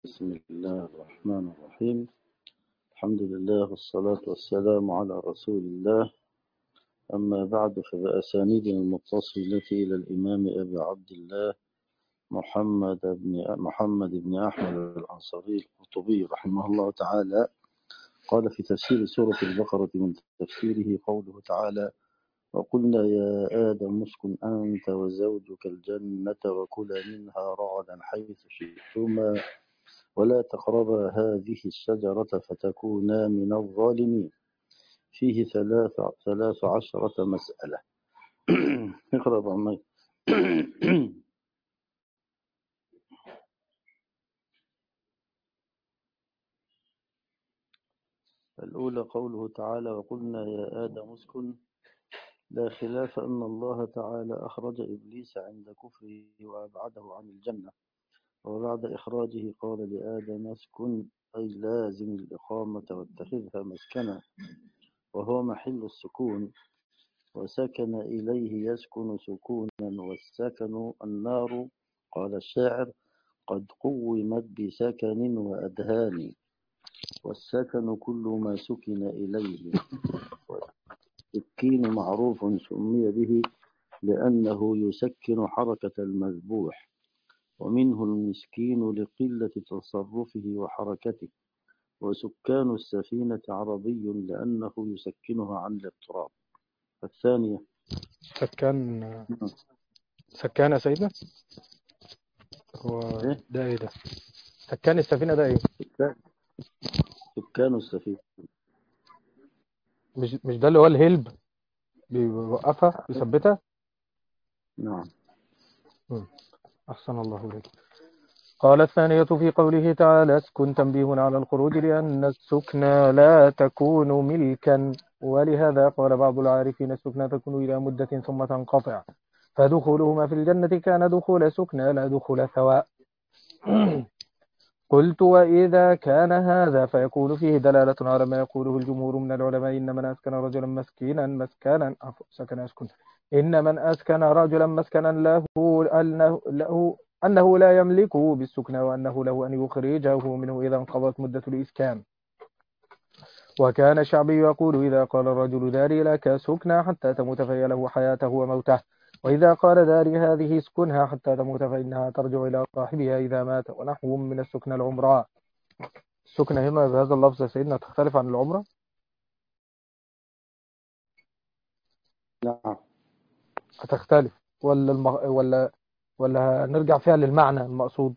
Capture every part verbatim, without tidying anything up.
بسم الله الرحمن الرحيم. الحمد لله والصلاة والسلام على رسول الله. أما بعد، فبأسانيدنا المتصلة إلى الإمام أبي عبد الله محمد بن محمد بن أحمد الأنصاري القرطبي رحمه الله تعالى قال في تفسير سورة البقرة من تفسيره قوله تعالى: وقلنا يا آدم اسكن أنت وزوجك الجنة وكلا منها رغدا حيث شئتما ولا تقربا هذه الشجرة فتكونا من الظالمين. فيه ثلاث ثلاث عشرة مسألة. اقرأ بعمي. الأولى قوله تعالى: وقلنا يا آدم اسكن. لا خلاف أن الله تعالى أخرج إبليس عند كفره وأبعده عن الجنة، وبعد إخراجه قال لآدم اسكن، أي لازم الإقامة واتخذها مسكنا، وهو محل السكون، وسكن إليه يسكن سكونا، والسكن النار. قال الشاعر: قد قومت بسكن وأدهان، والسكن كل ما سكن إليه. والسكين معروف سمي به لأنه يسكن حركة المذبوح، ومنه المسكين لقلة تصرفه وحركته. وسكان السفينة عربي لأنه يسكنها عن الاضطراب. الثانية سكان سكان يا سيدنا. هو إيه؟ ده ايه ده؟ سكان السفينة ده ايه؟ سكان سكان السفينة. مش مش ده اللي هو الهلب بيوقفها بيثبتها؟ نعم. مم. أحسن الله إليك. قال الثانية في قوله تعالى اسكن تنبيه على الخروج، لأن السكن لا تكون ملكا، ولهذا قال بعض العارفين السكنى تكون إلى مدة ثم تنقطع، فدخولهما في الجنة كان دخول سكنى لا دخول ثواء. قلت وإذا كان هذا فيكون فيه دلالة على ما يقوله الجمهور من العلماء: إن من أسكن رجلا مسكينا مسكانا سكن يسكن إن من أسكن رجلا مسكنا له أنه, له أنه لا يملكه بالسكنى، وأنه له أن يخرجه منه إذا انقضت مدة الإسكان. وكان الشعبي يقول: إذا قال الرجل داري لك سكنى حتى تموت فهي له حياته وموته، وإذا قال داري هذه اسكنها حتى تموت فإنها ترجع إلى صاحبها إذا مات. ونحو من السكنى العمراء. السكنى هنا بهذا اللفظ يا سيدنا تختلف عن العمرة؟ نعم. هتختلف ولا الم... ولا ولا نرجع فيها للمعنى المقصود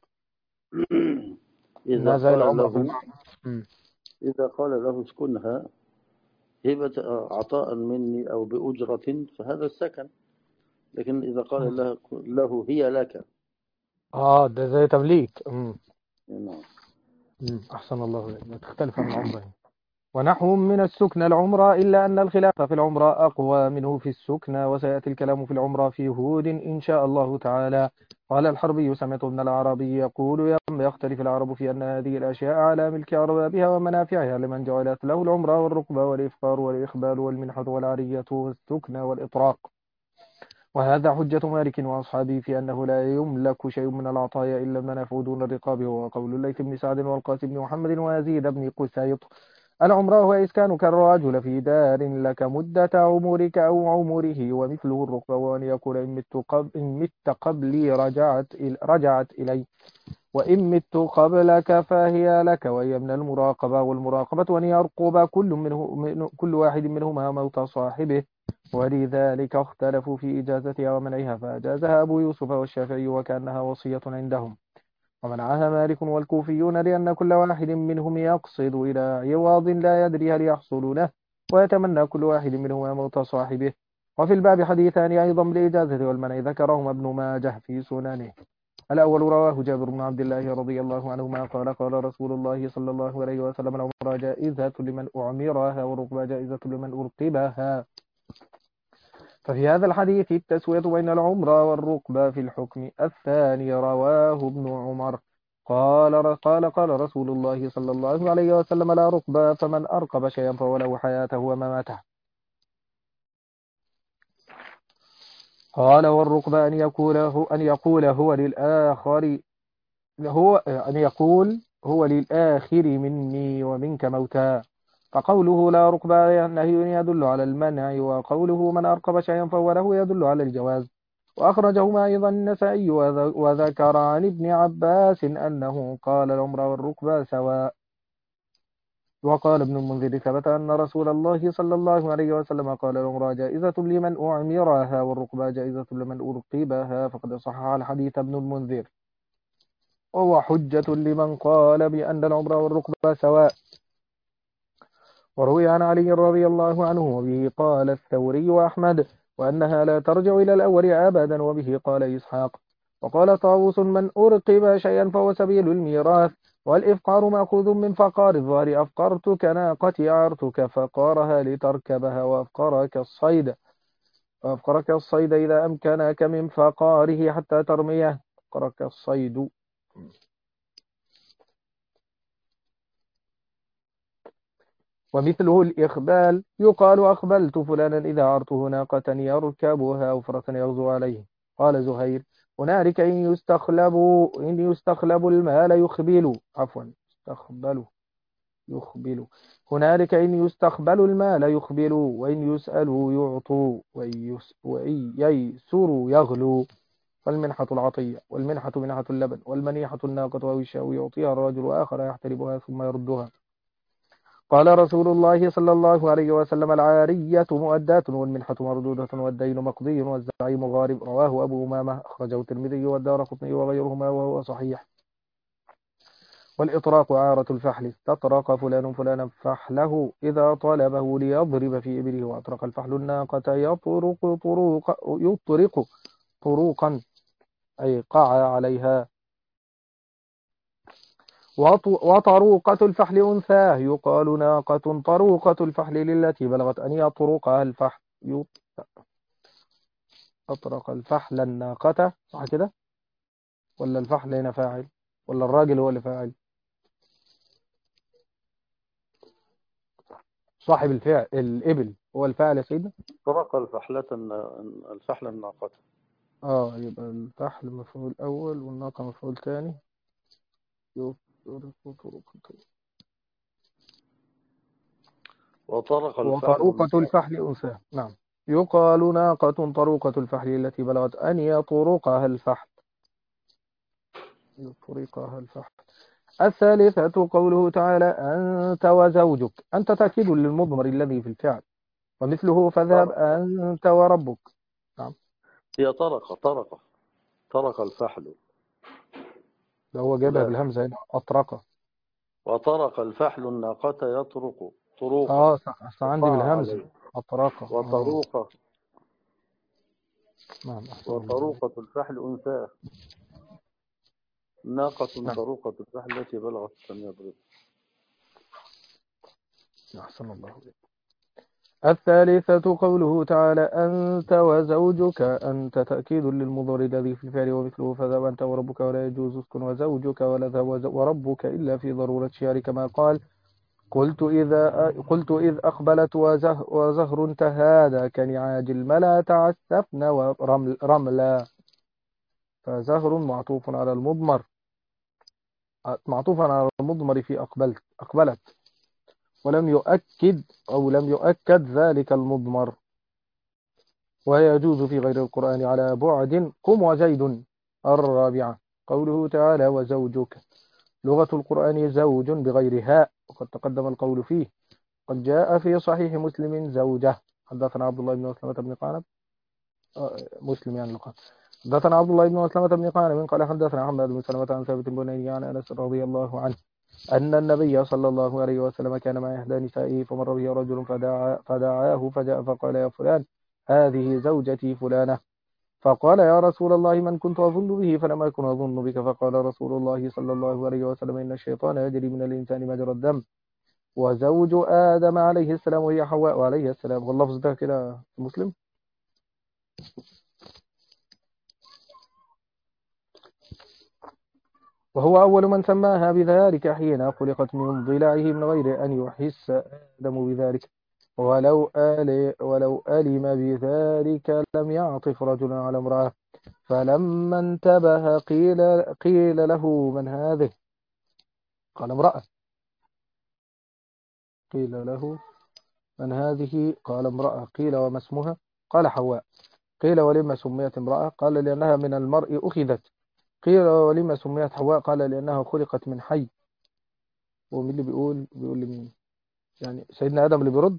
إذا إنها زي قال العمرة له فعلا؟ مم. إذا قال له اسكنها هبة عطاء مني أو بأجرة فهذا السكن، لكن إذا قال له, له هي لك. آه ده زي تمليك. مم. نعم. مم. أحسن الله إليك. تختلف عن العمرة هنا. ونحو من السكنى العمرة، إلا أن الخلاف في العمرة أقوى منه في السكنى، وسيأتي الكلام في العمرة في هود إن شاء الله تعالى. قال الحربي: سمعت ابن العربي يقول: يختلف العرب في أن هذه الأشياء على ملك أربابها ومنافعها لمن جعلت له العمرة والركبة والإفطار والإقبال والمنحة والعرية والسكنى والإطراق. وهذا حجة مالك وأصحابه في أنه لا يملك شيء من العطايا إلا المنافع دون الرقاب، وهو قول الليث بن سعد والقاسم بن محمد ويزيد بن قسيط: العمرة هو إسكانك الرجل في دار لك مدة عمرك أو عمره، ومثله الركبة، وأن يقول: إن مت قبل إن مت قبلي رجعت رجعت إلي، وإن مت قبلك فهي لك، وهي من المراقبة. والمراقبة أن يرقب كل منه من كل واحد منهما موت صاحبه، ولذلك اختلفوا في إجازتها ومنعها، فأجازها أبو يوسف والشافعي وكأنها وصية عندهم، ومنعها مالك والكوفيون، لأن كل واحد منهم يقصد إلى عوض لا يدري هل يحصل له، ويتمنى كل واحد منهما موت صاحبه. وفي الباب حديثان أيضا بالإجازة والمنع ذكرهما ابن ماجه في سننه. الأول رواه جابر بن عبد الله رضي الله عنهما قال: قال رسول الله صلى الله عليه وسلم: العمرة جائزة لمن أعمرها، والركبة جائزة لمن أرقبها. ففي هذا الحديث التسوية بين العمرة والركبة في الحكم. الثاني رواه ابن عمر قال قال قال رسول الله صلى الله عليه وسلم: لا ركبة، فمن أرقب شيئا فهو له حياته ومماته. قال: والركبة أن يقول هو أن يقول هو للآخر هو أن يقول هو للآخر مني ومنك موتا. فقوله لا ركبة نهي يدل على المنع، وقوله من أركب شيئا فهو له يدل على الجواز. وأخرجهما أيضا النسائي وذكر عن ابن عباس أنه قال العمرة والركبة سواء. وقال ابن المنذر ثبت أن رسول الله صلى الله عليه وسلم قال العمرة جائزة لمن أعمرها والركبة جائزة لمن أرقبها، فقد صحح الحديث ابن المنذر، وهو حجة لمن قال بأن العمرة والركبة سواء. وروي عن علي رضي الله عنه وبه قال الثوري وأحمد وأنها لا ترجع إلى الأول أبدا، وبه قال إسحاق. وقال طاووس من أرقب شيئا فهو سبيل الميراث، والإفقار مأخوذ من فقار الظهر، أفقرتك ناقتي أعرتك فقارها لتركبها، وأفقرك الصيد وأفقرك الصيد إذا أمكنك من فقاره حتى ترميه، أفقرك الصيد. ومثله الإخبال، يقال أخبلت فلانا إذا عرته ناقة يركبها وفرة يغزو عليه. قال زهير هنالك إن يستخلبوا إن يستخلبوا المال يخبلوا عفوا يستخبلوا يخبلوا هنالك إن يستخبلوا المال يخبلوا، وإن يسألوا يعطوا، وإن, يس وإن ييسروا يغلوا. فالمنحة العطية، والمنحة منحة اللبن، والمنيحة الناقة أو الشاء يعطيها الرجل آخر يحتربها ثم يردها. قال رسول الله صلى الله عليه وسلم العارية مؤداة والمنحة مردودة والدين مقضي والزعيم غارب. رواه أبو أمامة، أخرجه الترمذي والدارقطني وغيرهما وهو صحيح. والإطراق عارة الفحل، استطرق فلان فلانا فحله إذا طلبه ليضرب في إبله، وأطرق الفحل الناقة يطرق طروق يطرق طروقا أي قع عليها. وطروقة الفحل أنثاه، يقال ناقة طروقة الفحل للتي بلغت أن يطرقها الفحل. أطرق الفحل الناقة، صح كده؟ ولا الفحل هنا فاعل ولا الراجل هو اللي فاعل؟ صاحب الفعل الإبل هو الفاعل يا سيدنا. طرق الفحلة الفحل الناقة. اه يبقى الفحل مفعول أول والناقة مفعول ثاني. وطرق الفحل وطروقة الفحل أنثى، نعم. يقال ناقة طروقة الفحل التي بلغت أن يطرقها الفحل يطرقها الفحل. الثالثة قوله تعالى أنت وزوجك، أنت تأكيد للمضمر الذي في الفعل، ومثله فاذهب أنت وربك. نعم. هي طرق طرق طرق الفحل، ده هو جابها بالهمزة هنا أطرق. وطرق الفحل الناقة يطرق طروقا. اه صح, صح عندي بالهمزة أطرق. وطروقة نعم. وطروقة الفحل أنثى، ناقة نعم. طروقة الفحل التي بلغت أن يضرب. أحسن الله عليك. الثالثة قوله تعالى أنت وزوجك، أنت تأكيد للمضارع الذي في الفعل، ومثله فذهب أنت وربك ولا يجوز اسكن وزوجك ولا ذهب وربك إلا في ضرورة شعر، كما قال قلت إذا قلت إذ أقبلت وزه وزهر تهادى كنعاج الملا تعسفن ورملا. فزهر معطوف على المضمر معطوفا على المضمر في أقبلت أقبلت ولم يؤكد أو لم يؤكد ذلك المضمر. ويجوز في غير القرآن على بعد قم وزيد. الرابعة قوله تعالى وزوجك، لغة القرآن زوج بغير هاء، وقد تقدم القول فيه. قد جاء في صحيح مسلم زوجة. حدثنا عبد الله بن مسلمة بن قعنب مسلم يعني لقاء حدثنا عبد الله بن مسلمة بن قعنب قال حدثنا محمد بن سلمة عن ثابت بن بناني عن أنس رضي الله عنه أن النبي صلى الله عليه وسلم كان مع إحدى نسائه فمر به رجل فدعا فدعاه فجاء فقال يا فلان هذه زوجتي فلانة. فقال يا رسول الله من كنت أظن به فلم أكن أظن بك. فقال رسول الله صلى الله عليه وسلم إن الشيطان يجري من الإنسان مجرى الدم، وزوج آدم عليه السلام وهي حواء عليه السلام. واللفظ ده كده مسلم. وهو أول من سماها بذلك حين خلقت من ضلعه من غير أن يحس آدم بذلك، ولو آل ولو ألم بذلك لم يعطف رجل على امرأة. فلما انتبه قيل قيل له من هذه قال امرأة. قيل له من هذه؟ قال امرأة. قيل وما اسمها؟ قال حواء. قيل ولما سميت امرأة؟ قال لأنها من المرء أخذت. قيل ولما سميت حواء؟ قال لأنها خلقت من حي. ومين اللي بيقول؟ بيقول لمين؟ يعني سيدنا آدم اللي بيرد.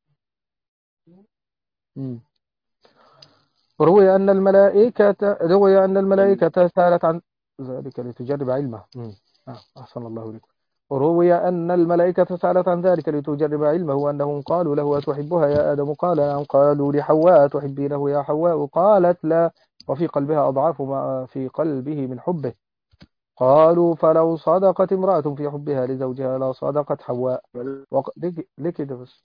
مم. روي أن الملائكة روي أن الملائكة سألت عن ذلك لتجرب علمه. مم. آه. أحسن الله لكم. روي أن الملائكة سألت عن ذلك لتجرب علمه وأنهم قالوا له أتحبها يا آدم؟ قال نعم. قالوا لحواء تحبينه يا حواء؟ قالت لا، وفي قلبها أضعاف ما في قلبه من حبه. قالوا فلو صدقت امرأة في حبها لزوجها لا صدقت حواء. وق... ليه كده بس؟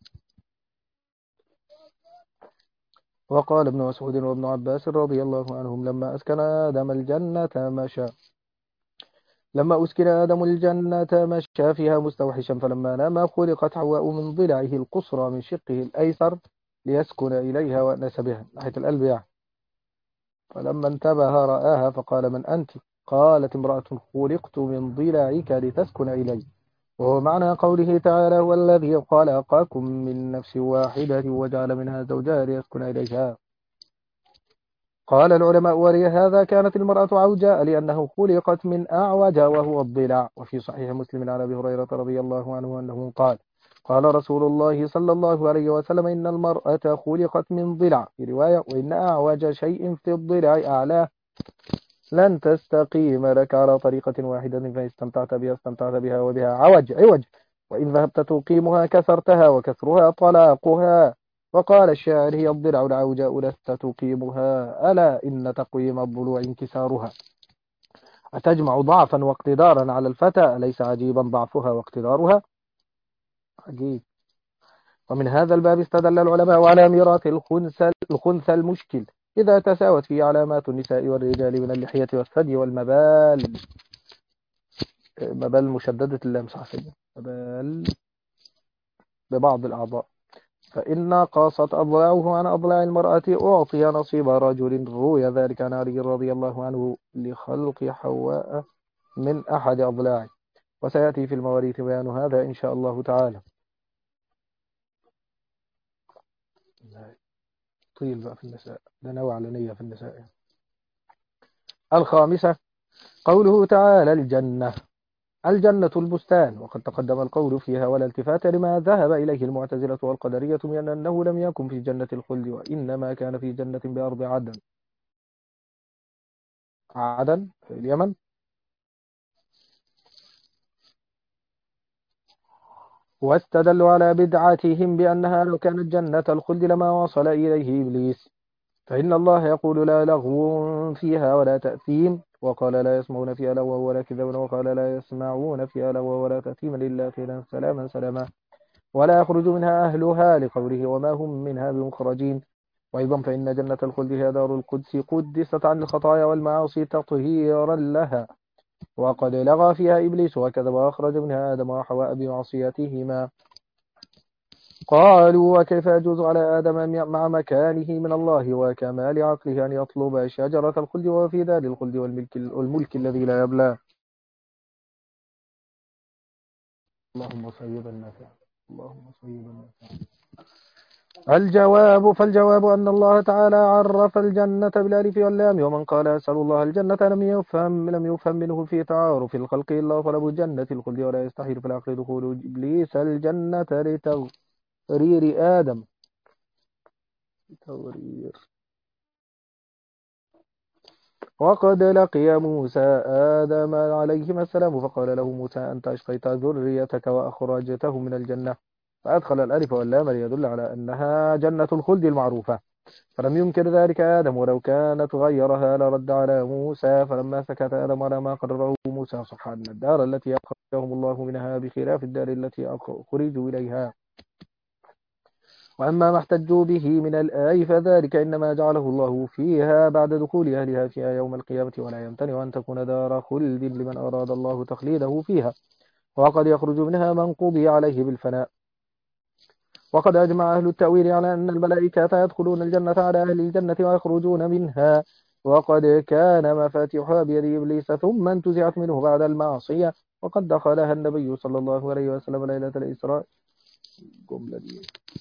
وقال ابن مسعود وابن عباس رضي الله عنهم لما أسكن آدم الجنة مشى لما أسكن آدم الجنة مشى فيها مستوحشا، فلما نام خلقت حواء من ضلعه القصرى من شقه الأيسر ليسكن إليها وأنس بها ناحية القلب يعني. فلما انتبه رآها فقال من أنت؟ قالت امرأة خلقت من ضلعك لتسكن إلي. وهو معنى قوله تعالى هو الذي خلقكم من نفس واحدة وجعل منها زوجها ليسكن إليها. قال العلماء ولهذا كانت المرأة عوجاء لأنه خلقت من أعوج وهو الضلع. وفي صحيح مسلم عن أبي هريرة رضي الله عنه أنه قال قال رسول الله صلى الله عليه وسلم إن المرأة خلقت من ضلع، في رواية وإن أعوج شيء في الضلع أعلاه. لن تستقيم لك على طريقة واحدة فإن استمتعت بها استمتعت بها وبها عوج عوج، وإن ذهبت تقيمها كسرتها وكسرها طلاقها. وقال الشاعر هي الضلع العوجاء لست تقيمها، ألا إن تقويم الضلوع انكسارها. أتجمع ضعفا واقتدارا على الفتى، أليس عجيبا ضعفها واقتدارها؟ عجيب. ومن هذا الباب استدل العلماء على ميراث الخنثى الخنثى المشكل إذا تساوت فيه علامات النساء والرجال من اللحية والثدي والمبال. مبال مشددة اللام صحيح، مبال ببعض الأعضاء. فإن قاصت أضلاعه عن أضلاع المرأة أعطي نصيب رجل. روي ذلك عن علي رضي الله عنه لخلق حواء من أحد أضلاعه، وسيأتي في المواريث بيان هذا إن شاء الله تعالى. طيل بقى في النساء، ده نوع علنية في النساء. الخامسة قوله تعالى الجنة. الجنة البستان، وقد تقدم القول فيها ولا التفات لما ذهب إليه المعتزلة والقدرية من أنه لم يكن في جنة الخلد وإنما كان في جنة بأرض عدن. عدن في اليمن. واستدلوا على بدعتهم بأنها لو كانت جنة الخلد لما وصل إليه إبليس، فإن الله يقول لا لغو فيها ولا تأثيم، وقال لا يسمعون فيها لغوا ولا كذبا، وقال لا يسمعون فيها لغوا ولا تأثيما إلا قيلا سلاما سلاما، ولا يخرج منها أهلها لقوله وما هم منها بمخرجين. وأيضا فإن جنة الخلد هي دار القدس قدست عن الخطايا والمعاصي تطهيرا لها، وقد لغى فيها إبليس وكذب وأخرج منها آدم وحواء بمعصيتهما. قالوا وكيف يجوز على آدم مع مكانه من الله وكمال عقله أن يطلب شجرة الخلد وفي دار الخلد والملك, والملك الذي لا يبلى. اللهم صيبا نافعا، اللهم صيبا نافعا. الجواب فالجواب أن الله تعالى عرف الجنة بالألف واللام، ومن قال أسأل الله الجنة لم يفهم لم يفهم منه في تعارف الخلق إلا طلب جنة الخلد، ولا يستحيل في العقل دخول إبليس الجنة لتغرير آدم تغرير. وقد لقي موسى آدم عليهما السلام فقال له موسى أنت أشقيت ذريتك وأخرجته من الجنة، فأدخل الألف واللام ليدل على أنها جنة الخلد المعروفة، فلم ينكر ذلك آدم، ولو كانت غيرها لرد على موسى. فلما سكت آدم على ما قرره موسى صح أن الدار التي أخرجهم الله منها بخلاف الدار التي أخرجوا إليها. وأما ما احتجوا به من الآي فذلك إنما جعله الله فيها بعد دخول أهلها فيها يوم القيامة، ولا يمتنع أن تكون دار خلد لمن أراد الله تخليده فيها، وقد يخرج منها من قضي عليه بالفناء. وقد أجمع أهل التأويل على أن الملائكة يدخلون الجنة على أهل الجنة ويخرجون منها، وقد كان مفاتيحها بيد إبليس ثم انتزعت منه بعد المعصية، وقد دخلها النبي صلى الله عليه وسلم ليلة الإسراء. الجملة دي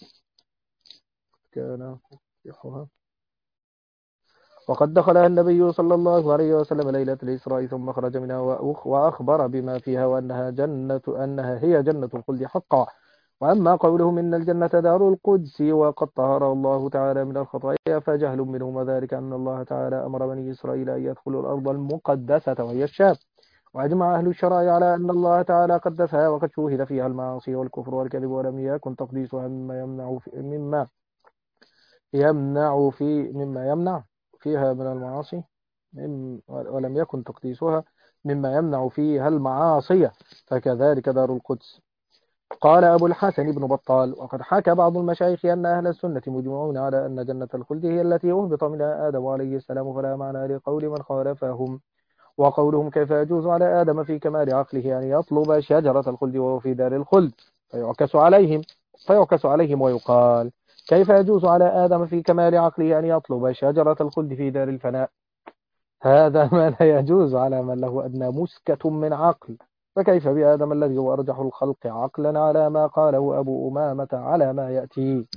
كان يصحها. وقد دخلها النبي صلى الله عليه وسلم ليلة الإسراء ثم خرج منها وأخ وأخبر بما فيها وأنها جنة أنها هي جنة الخلد حقا. وأما قولهم إن الجنة دار القدس وقد طهر الله تعالى من الخطايا فجهل منهم، وذلك أن الله تعالى أمر بني إسرائيل أن يدخلوا الأرض المقدسة وهي الشام. وأجمع أهل الشرع على أن الله تعالى قدسها وقد شوهد فيها المعاصي والكفر والكذب، ولم يكن تقديسها مما يمنع في مما يمنع في مما يمنع فيها من المعاصي مم- ولم يكن تقديسها مما يمنع فيها المعاصي، فكذلك دار القدس. قال أبو الحسن بن بطال: وقد حكى بعض المشايخ أن أهل السنة مجمعون على أن جنة الخلد هي التي أهبط منها آدم عليه السلام، فلا معنى لقول من خالفهم. وقولهم كيف يجوز على آدم في كمال عقله أن يطلب شجرة الخلد وهو في دار الخلد، فيعكس عليهم فيعكس عليهم ويقال كيف يجوز على آدم في كمال عقله أن يطلب شجرة الخلد في دار الفناء؟ هذا ما لا يجوز على من له أدنى مسكة من عقل، فكيف بآدم الذي هو أرجح الخلق عقلا على ما قاله أبو أمامة على ما يأتي.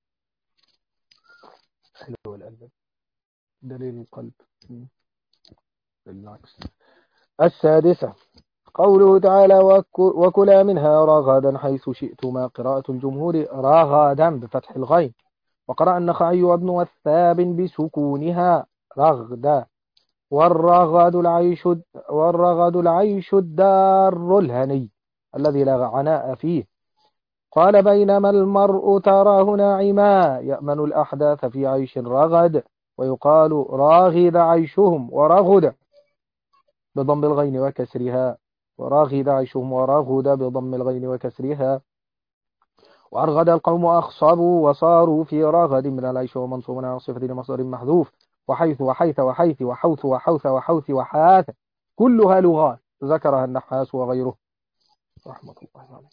حلو الألباب. دليل القلب بالعكس. السادسة قوله تعالى: وك- وكلا منها رغدا حيث شئتما. قراءة الجمهور رغدا بفتح الغين، وقرأ النخعي وابن وثاب بسكونها رغدا. والرغد العيش والرغد العيش الدار الهني الذي لا عناء فيه. قال: بينما المرء تراه ناعما يأمن الأحداث في عيش رغد، ويقال راغد عيشهم ورغد بضم الغين وكسرها، وراغد عيشهم ورغد بضم الغين وكسرها. وأرغد القوم أخصبوا وصاروا في راغد من العيش ومنصوب على صفة لمصدر محذوف. وحيث وحيث وحيث وحوث وحوث وحوث وحاث كلها لغات ذكرها النحاس وغيره رحمة الله عليه.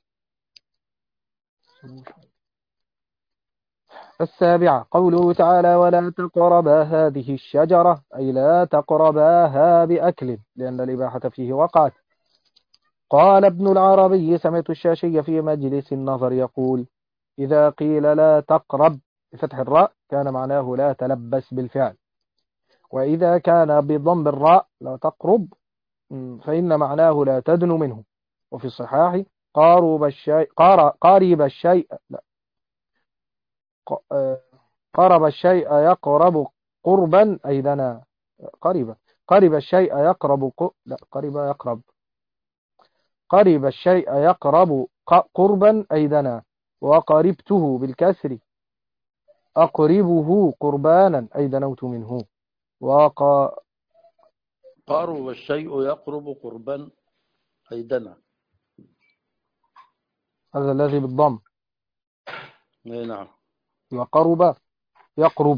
السابعة قوله تعالى: ولا تقربا هذه الشجرة، أي لا تقرباها بأكل، لأن الإباحة فيه وقعت. قال ابن العربي: سمعت الشاشي في مجلس النظر يقول: إذا قيل لا تقرب بفتح الراء كان معناه لا تلبس بالفعل، وإذا كان بضم الراء لا تقرب فإن معناه لا تدن منه. وفي الصحاح قارب الشيء قار- قارب الشيء لا ق- آه، قرب الشيء يقرب قربا أي دنا. قرب قرب الشيء يقرب ق- لا قرب يقرب قرب الشيء يقرب ق- قربا أي دنا. وقربته بالكسر أقربه قربانا أي دنوت منه. وق... قرب الشيء يقرب قربا أي دنا. هذا الذي بالضم. أي نعم. وقرب يقرب.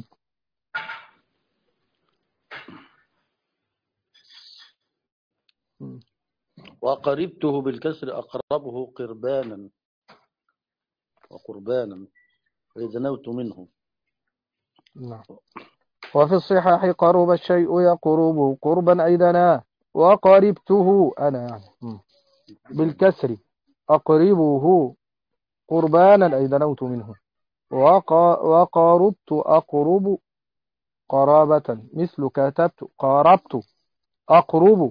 وقربته بالكسر أقربه قربانا وقربانا أي دنوت منه. نعم. وفي الصحاح قرب الشيء يقرب قربا أي دنا. وقربته أنا يعني بالكسر أقربه قربانا أي دنوت منه. وق... وقربت أقرب قرابة مثل كتبت قاربت أقرب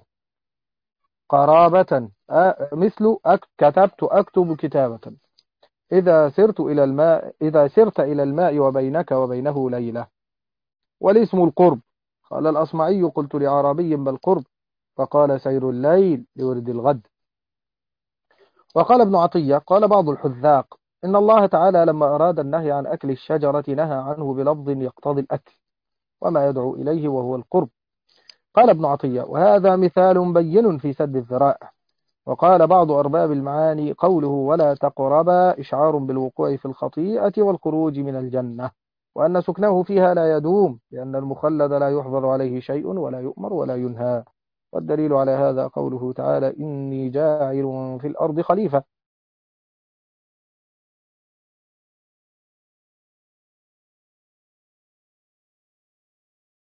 قرابة أ... مثل أك... كتبت أكتب كتابة. إذا سرت إلى الماء إذا سرت إلى الماء وبينك وبينه ليلة. والاسم القرب. قال الأصمعي: قلت لعربي: بل قرب؟ فقال: سير الليل لورد الغد. وقال ابن عطية: قال بعض الحذاق: إن الله تعالى لما أراد النهي عن أكل الشجرة نهى عنه بلفظ يقتضي الأكل وما يدعو إليه وهو القرب. قال ابن عطية: وهذا مثال بين في سد الذرائع. وقال بعض أرباب المعاني: قوله ولا تقربا إشعار بالوقوع في الخطيئة والخروج من الجنة، وأن سكنه فيها لا يدوم، لأن المخلد لا يحظر عليه شيء ولا يؤمر ولا ينهى. والدليل على هذا قوله تعالى: إني جاعل في الأرض خليفة.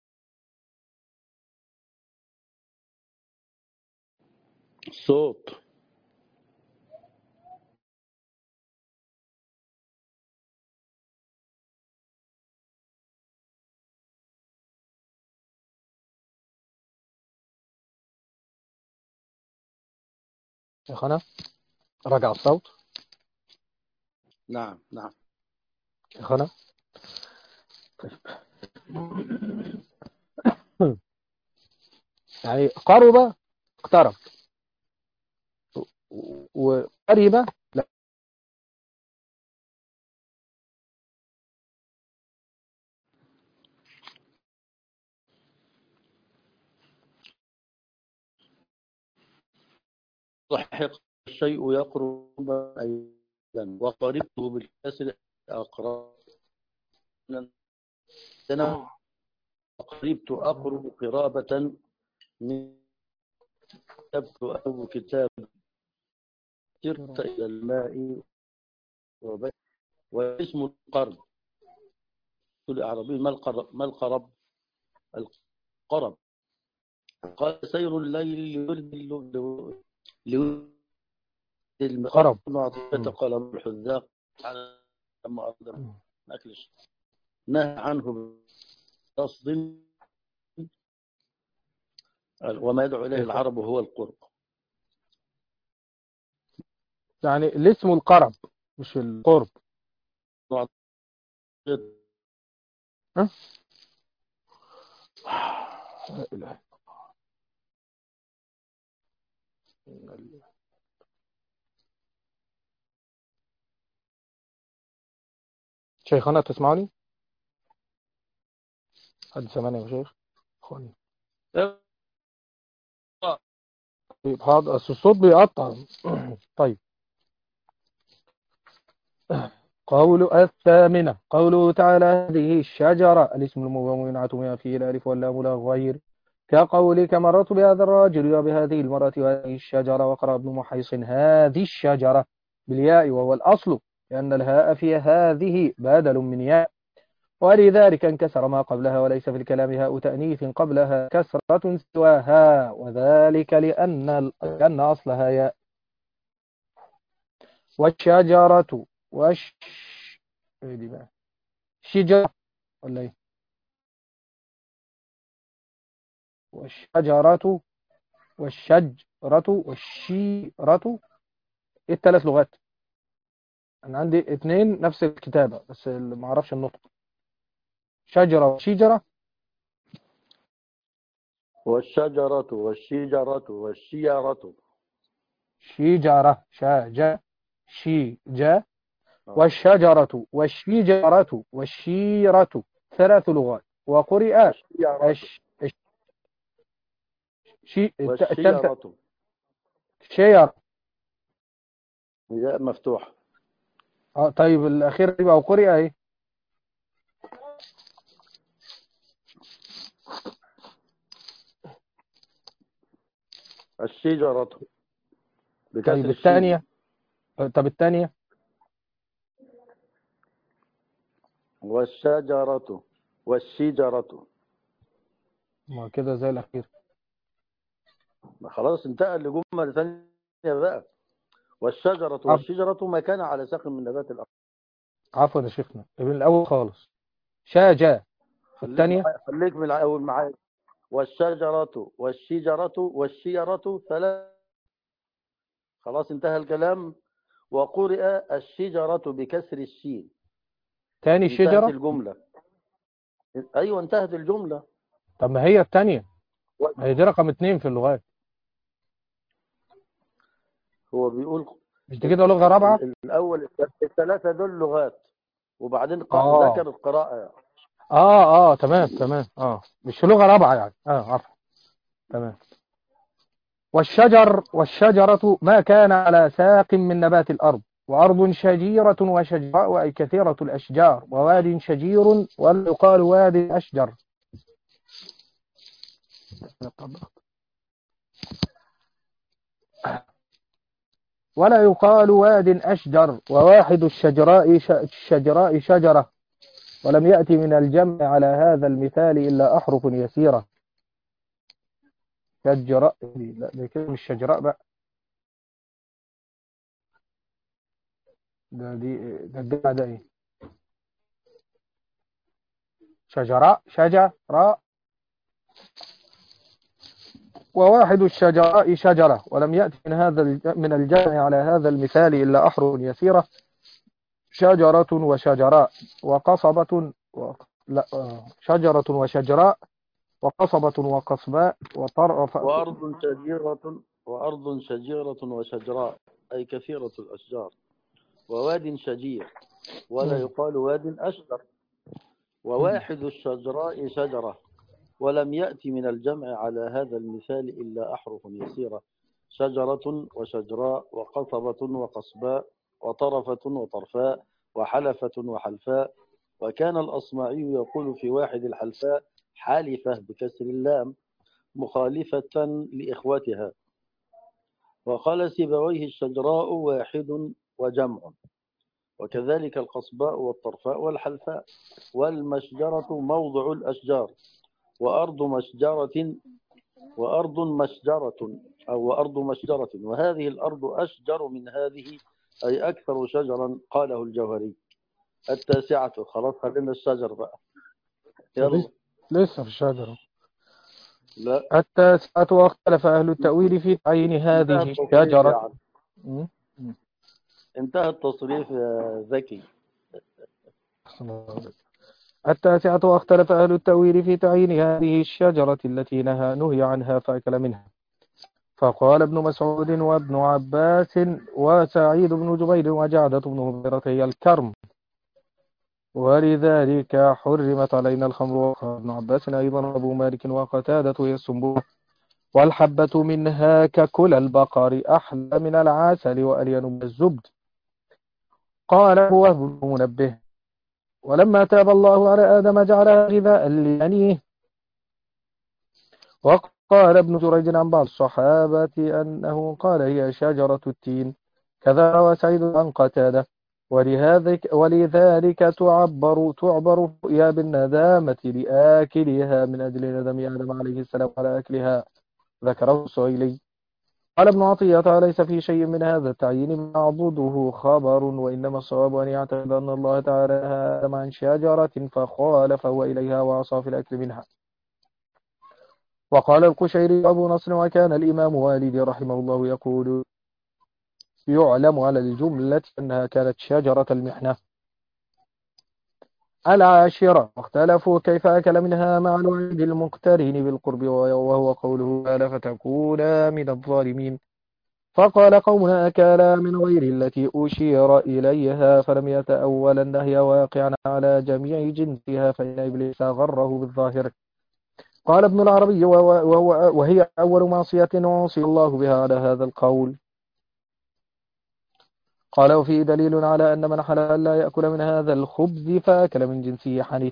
الصوت شيخنا رجع الصوت. نعم نعم. شيخنا يعني قرب اقترب، وقرب لا. ضحك الشيء يقرب أيضا وقربته بالكسر أقرب. أنا قربت أقرب قرابة من كتبت أو كتاب سرت إلى الماء وبيت. واسم القرب الأعرابي ما القرب ما القرب القرب قال سير الليل يرد لورد المقرب قرب. معطية قلم الحذاق على لما أقدم أكلش نهى عنه بقصد وما يدعو إليه العرب هو القرب. يعني الاسم القرب مش القرب. ها؟ لا إله إلا الله. شيخنا تسمعني؟ حد سمعني يا شيخ؟ أخواني. طيب حاضر، أصل الصوت بيقطع. طيب. قول الثامنة قوله تعالى هذه الشجرة الاسم المبهم ينعت بها فيه الألف واللام لا غير، كقولك مررت بهذا الرجل وبهذه المرأة وهذه الشجرة. وقرأ ابن محيص هذه الشجرة بالياء وهو الأصل، لأن الهاء في هذه بدل من ياء، ولذلك انكسر ما قبلها، وليس في الكلام هاء تأنيث قبلها كسرة سواها، وذلك لأن لأن أصلها ياء. والشجرة وش إيه دي بقى؟ شجرة ولا ايه؟ والشجرة والشجرة والشيرة. ايه الثلاث لغات؟ انا عندي اتنين نفس الكتابة بس اللي ما اعرفش النطق. شجرة وشجرة. والشجرة والشجرة والشيرة. شجرة شاجة شيجة. والشجرة والشجرة والشيرة ثلاث لغات. وقرئ والشيرة الش... الش... شي... الت- التالتة والشيرة شير. ياء مفتوحة. اه طيب الأخير دي بقى وقرئ ايه؟ الشجرة بكسر طيب الشين. الثانية. طب الثانية. والشجرة والشجرة. ما كده زي الأخير. خلاص انتقل لجملة ثانية بقى. والشجرة عفوا والشجرة ما كان على ساق من نبات الأرض. عفوا يا شيخنا من الأول خالص. شاجة. خليك والثانية. معايا خليك من الأول معايا. والشجرة والشجرة والشيرة ثلاث. خلاص انتهى الكلام. وقرئ الشجرة بكسر الشين. تاني انتهت شجرة. الجملة. أيوة انتهت الجملة. طب ما هي الثانية، و- ما هي دي رقم اتنين في اللغات. هو بيقول مش دي ال- كده لغة رابعة؟ ال- الأول الثلاثة دول لغات وبعدين ق- اه ذكر القراءة يعني. اه اه تمام تمام اه مش لغة رابعة يعني اه عفوا. تمام. والشجر والشجرة ما كان على ساق من نبات الأرض، وأرض شجيرة وشجراء أي كثيرة الأشجار، وواد شجير ولا يقال واد أشجر. ولا يقال واد أشجر، وواحد الشجراء ش- الشجراء شجرة، ولم يأتي من الجمع على هذا المثال إلا أحرف يسيرة. شجراء لا ده كده مش شجراء بقى. ده دي ده الجمع ده إيه؟ شجراء شجراء. وواحد الشجراء شجرة، ولم يأتي من هذا من الجمع على هذا المثال إلا أحرف يسيرة، شجرة وشجراء وقصبة و... لا شجرة وشجراء وقصبة وقصباء وطرف. وأرض شجيرة وأرض شجيرة وشجراء أي كثيرة الأشجار، وواد شجير ولا يقال واد أشجر، وواحد الشجراء شجرة، ولم يأتي من الجمع على هذا المثال إلا أحرف يسيرة، شجرة وشجراء وقصبة وقصباء وطرفة وطرفاء وحلفة وحلفاء. وكان الأصمعي يقول في واحد الحلفاء حالفة بكسر اللام مخالفة لإخوتها. وقال سيبويه الشجراء واحد وجمع، وكذلك القصباء والطرفاء والحلفاء. والمشجرة موضع الأشجار، وأرض مشجرة وأرض مشجرة أو وأرض مشجرة، وهذه الأرض أشجر من هذه أي أكثر شجرا، قاله الجوهري. التاسعة، خلاص خلينا الشجر بقى، يلا. لسه في الشجرة. لا، التاسعة واختلف أهل التأويل في تعيين انتهى هذه التصريف يا الشجرة. عم، انتهى التصريف يا ذكي. التاسعة واختلف أهل التأويل في تعيين هذه الشجرة التي نهى نهي عنها فأكل منها. فقال ابن مسعود وابن عباس وسعيد بن جبير وجعدة بن هبيرة هي الكرم، ولذلك حرمت علينا الخمر. وقال ابن عباس أيضا أبو مالك وقتادة هي السنبوة، والحبة منها ككل البقر أحلى من العسل وألين من الزبد. قال هو ابن منبه ولما تاب الله على آدم جعلها غذاء لبنيه. وقال ابن جريج عن بعض الصحابة أنه قال هي شجرة التين، كذا روى سعيد عن قتادة. ولذلك, ولذلك تعبر تعبر رؤيا بالندامة لآكلها من أجل ندم آدم عليه السلام على أكلها، ذكره السهيلي. قال ابن عطية ليس في شيء من هذا التعيين معضوده خبر، وإنما الصواب أن يعتقد أن الله تعالى نهى آدم عن شجرة فخالف فهو إليها وعصى في الأكل منها. وقال القشيري أبو نصر وكان الإمام والدي رحمه الله يقول يعلم على الجملة أنها كانت شجرة المحنة. العاشرة واختلفوا كيف أكل منها مع الوعيد المقترن بالقرب، وهو قوله تعالى فتكونا من الظالمين. فقال قومنا أكلا من غير التي أشير إليها فلم يتأول النهي واقعا على جميع جنسها، فإن إبليس غره بالظاهر. قال ابن العربي وهو وهي أول معصية عصي الله بها على هذا القول. قال وفيه دليل على أن من حلال لا يأكل من هذا الخبز فأكل من جنسه حنيف.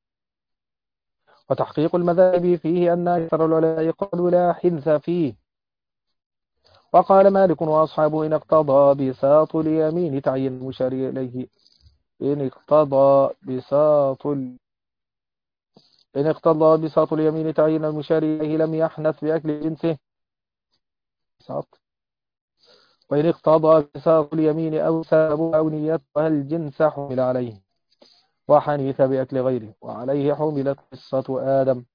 وتحقيق المذاهب فيه أن أكثر العلماء قالوا لا حنث فيه. وقال مالك وأصحابه إن اقتضى بساط اليمين تعيين المشار إليه إن اقتضى بساط ال... إن اقتضى بساط اليمين تعيين المشار إليه لم يحنث بأكل جنسه بساط. وإن اقتضى بساط اليمين أو سبب أو نيتها الجنس حمل عليه وحنيث بأكل غيره، وعليه حملت قصة آدم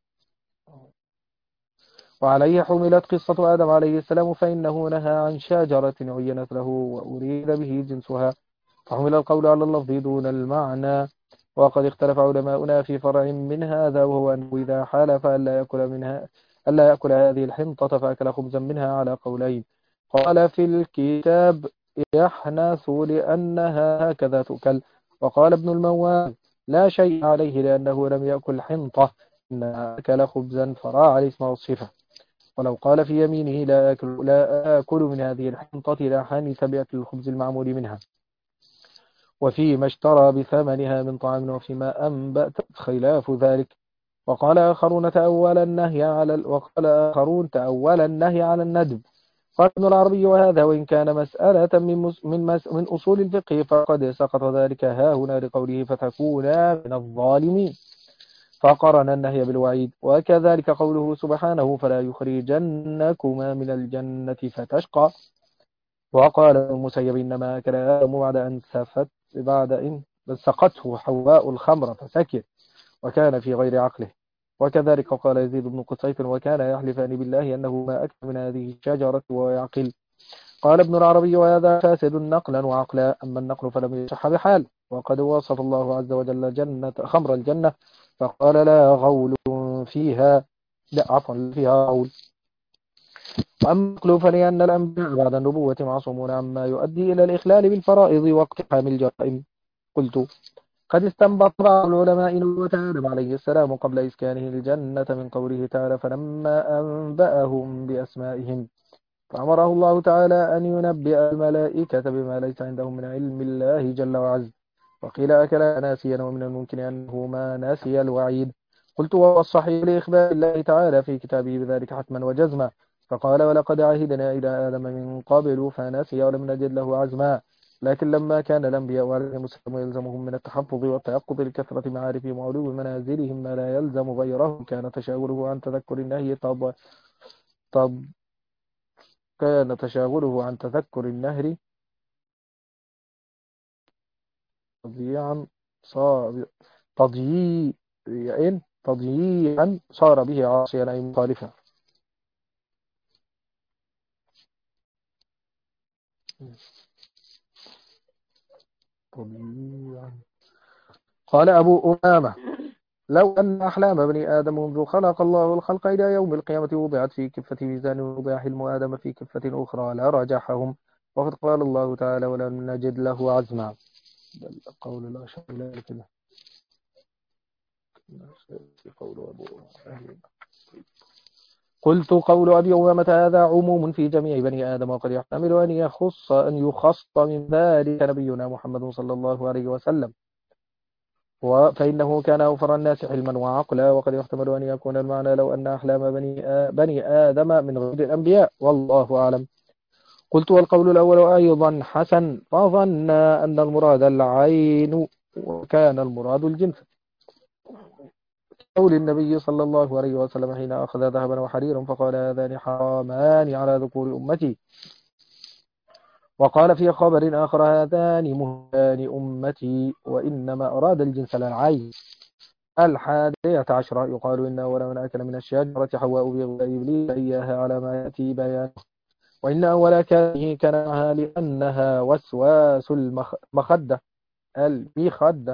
وعليه حملت قصة آدم عليه السلام، فإنه نهى عن شجرة عينت له وأريد به جنسها، فحمل القول على اللفظ دون المعنى. وقد اختلف علماؤنا في فرع من هذا، وهو أنه إذا حلف ألا يأكل منها ألا يأكل هذه الحنطة فأكل خبزا منها على قولين. قال في الكتاب يحنث لأنها هكذا تؤكل، وقال ابن الموال لا شيء عليه لأنه لم يأكل حنطة إنها أكل خبزا فراعى الاسم والصفة. ولو قال في يمينه لا آكل, لا آكل من هذه الحنطة لا حنث بأكل الخبز المعمول منها، وفيما اشترى بثمنها من طعام وفيما أنبت خلاف ذلك. وقال آخرون تأول النهي على ال... وقال آخرون تأول النهي على الندب. قال ابن العربي وهذا وإن كان مسألة من مس... من, مس... من أصول الفقه فقد سقط ذلك ها هنا لقوله فتكونا من الظالمين، فقرن النهي بالوعيد. وكذلك قوله سبحانه فلا يخرجنكما من الجنة فتشقى. وقال المسيب إنما أكل آدم بعد أن سفت بعد إن سقته حواء الخمر فسكر وكان في غير عقله. وكذلك قال يزيد بن قصيف وكان يحلفان بالله أنه ما أكل من هذه الشجرة ويعقل. قال ابن العربي وهذا فاسد نقلا وعقلا، أما النقل فلم يصح بحال. وقد وصف الله عز وجل جنة خمر الجنة فقال لا غول فيها، لا عفوا فيها غول. وأما النقل فلأن الأنبياء بعد النبوة معصومون عما يؤدي إلى الإخلال بالفرائض واقتحام الجرائم. قلت قد استنبط بعض العلماء نبوة آدم عليه السلام قبل إسكانه الجنة من قوله تعالى فلما أنبأهم بأسمائهم فأمره الله تعالى أن ينبئ الملائكة بما ليس عندهم من علم الله جل وعز. وقيل أكل ناسيا، ومن الممكن أنه ما ناسي الوعيد. قلت وهو الصحيح لإخبار الله تعالى في كتابه بذلك حتما وجزما، فقال ولقد عهدنا إلى آدم من قبل فنسي ولم نجد له عزما. لكن لما كان الأنبياء عليهم السلام يلزمهم من التحفظ والتيقظ لكثرة معارفهم وعلو منازلهم ما لا يلزم غيرهم كان تشاوره عن تذكر النهي طب طب كان تشاغله عن تذكر النهر تضييعا صار تضييعا تضييعا صار به عاصيا أي مخالفا. تضييعا. قال أبو أمامة لو أن أحلام بني آدم منذ خلق الله الخلق إلى يوم القيامة وضعت في كفة ميزان ووضع حلم آدم في كفة أخرى لا رجحهم. وقد قال الله تعالى ولم نجد له عزما. بل قول الأشهر لا كده قول أبو أهل. قلت قول أبي أمامة هذا عموم في جميع بني آدم، وقد يحتمل أن يخص أن يخص من ذلك نبينا محمد صلى الله عليه وسلم، فإنه كان أوفر الناس حلما وعقلا. وقد يحتمل أن يكون المعنى لو أن أحلام بني, بني آدم من غير الأنبياء، والله أعلم. قلت والقول الأول أيضا حسن، فظن أن المراد العين وكان المراد الجنس. قول النبي صلى الله عليه وسلم حين أخذ ذهبا وحريرا فقال هذان حرامان على ذكور أمتي. وقال في خبر آخر هذان مهان أمتي، وإنما أراد الجنس للعين. الحادية عشرة يقال إن أول من أكل من الشجرة حواء بغير إبليس إياها على ما يأتي بيانه، وإن أول كانه كان معها لأنها وسواس المخدة المخدة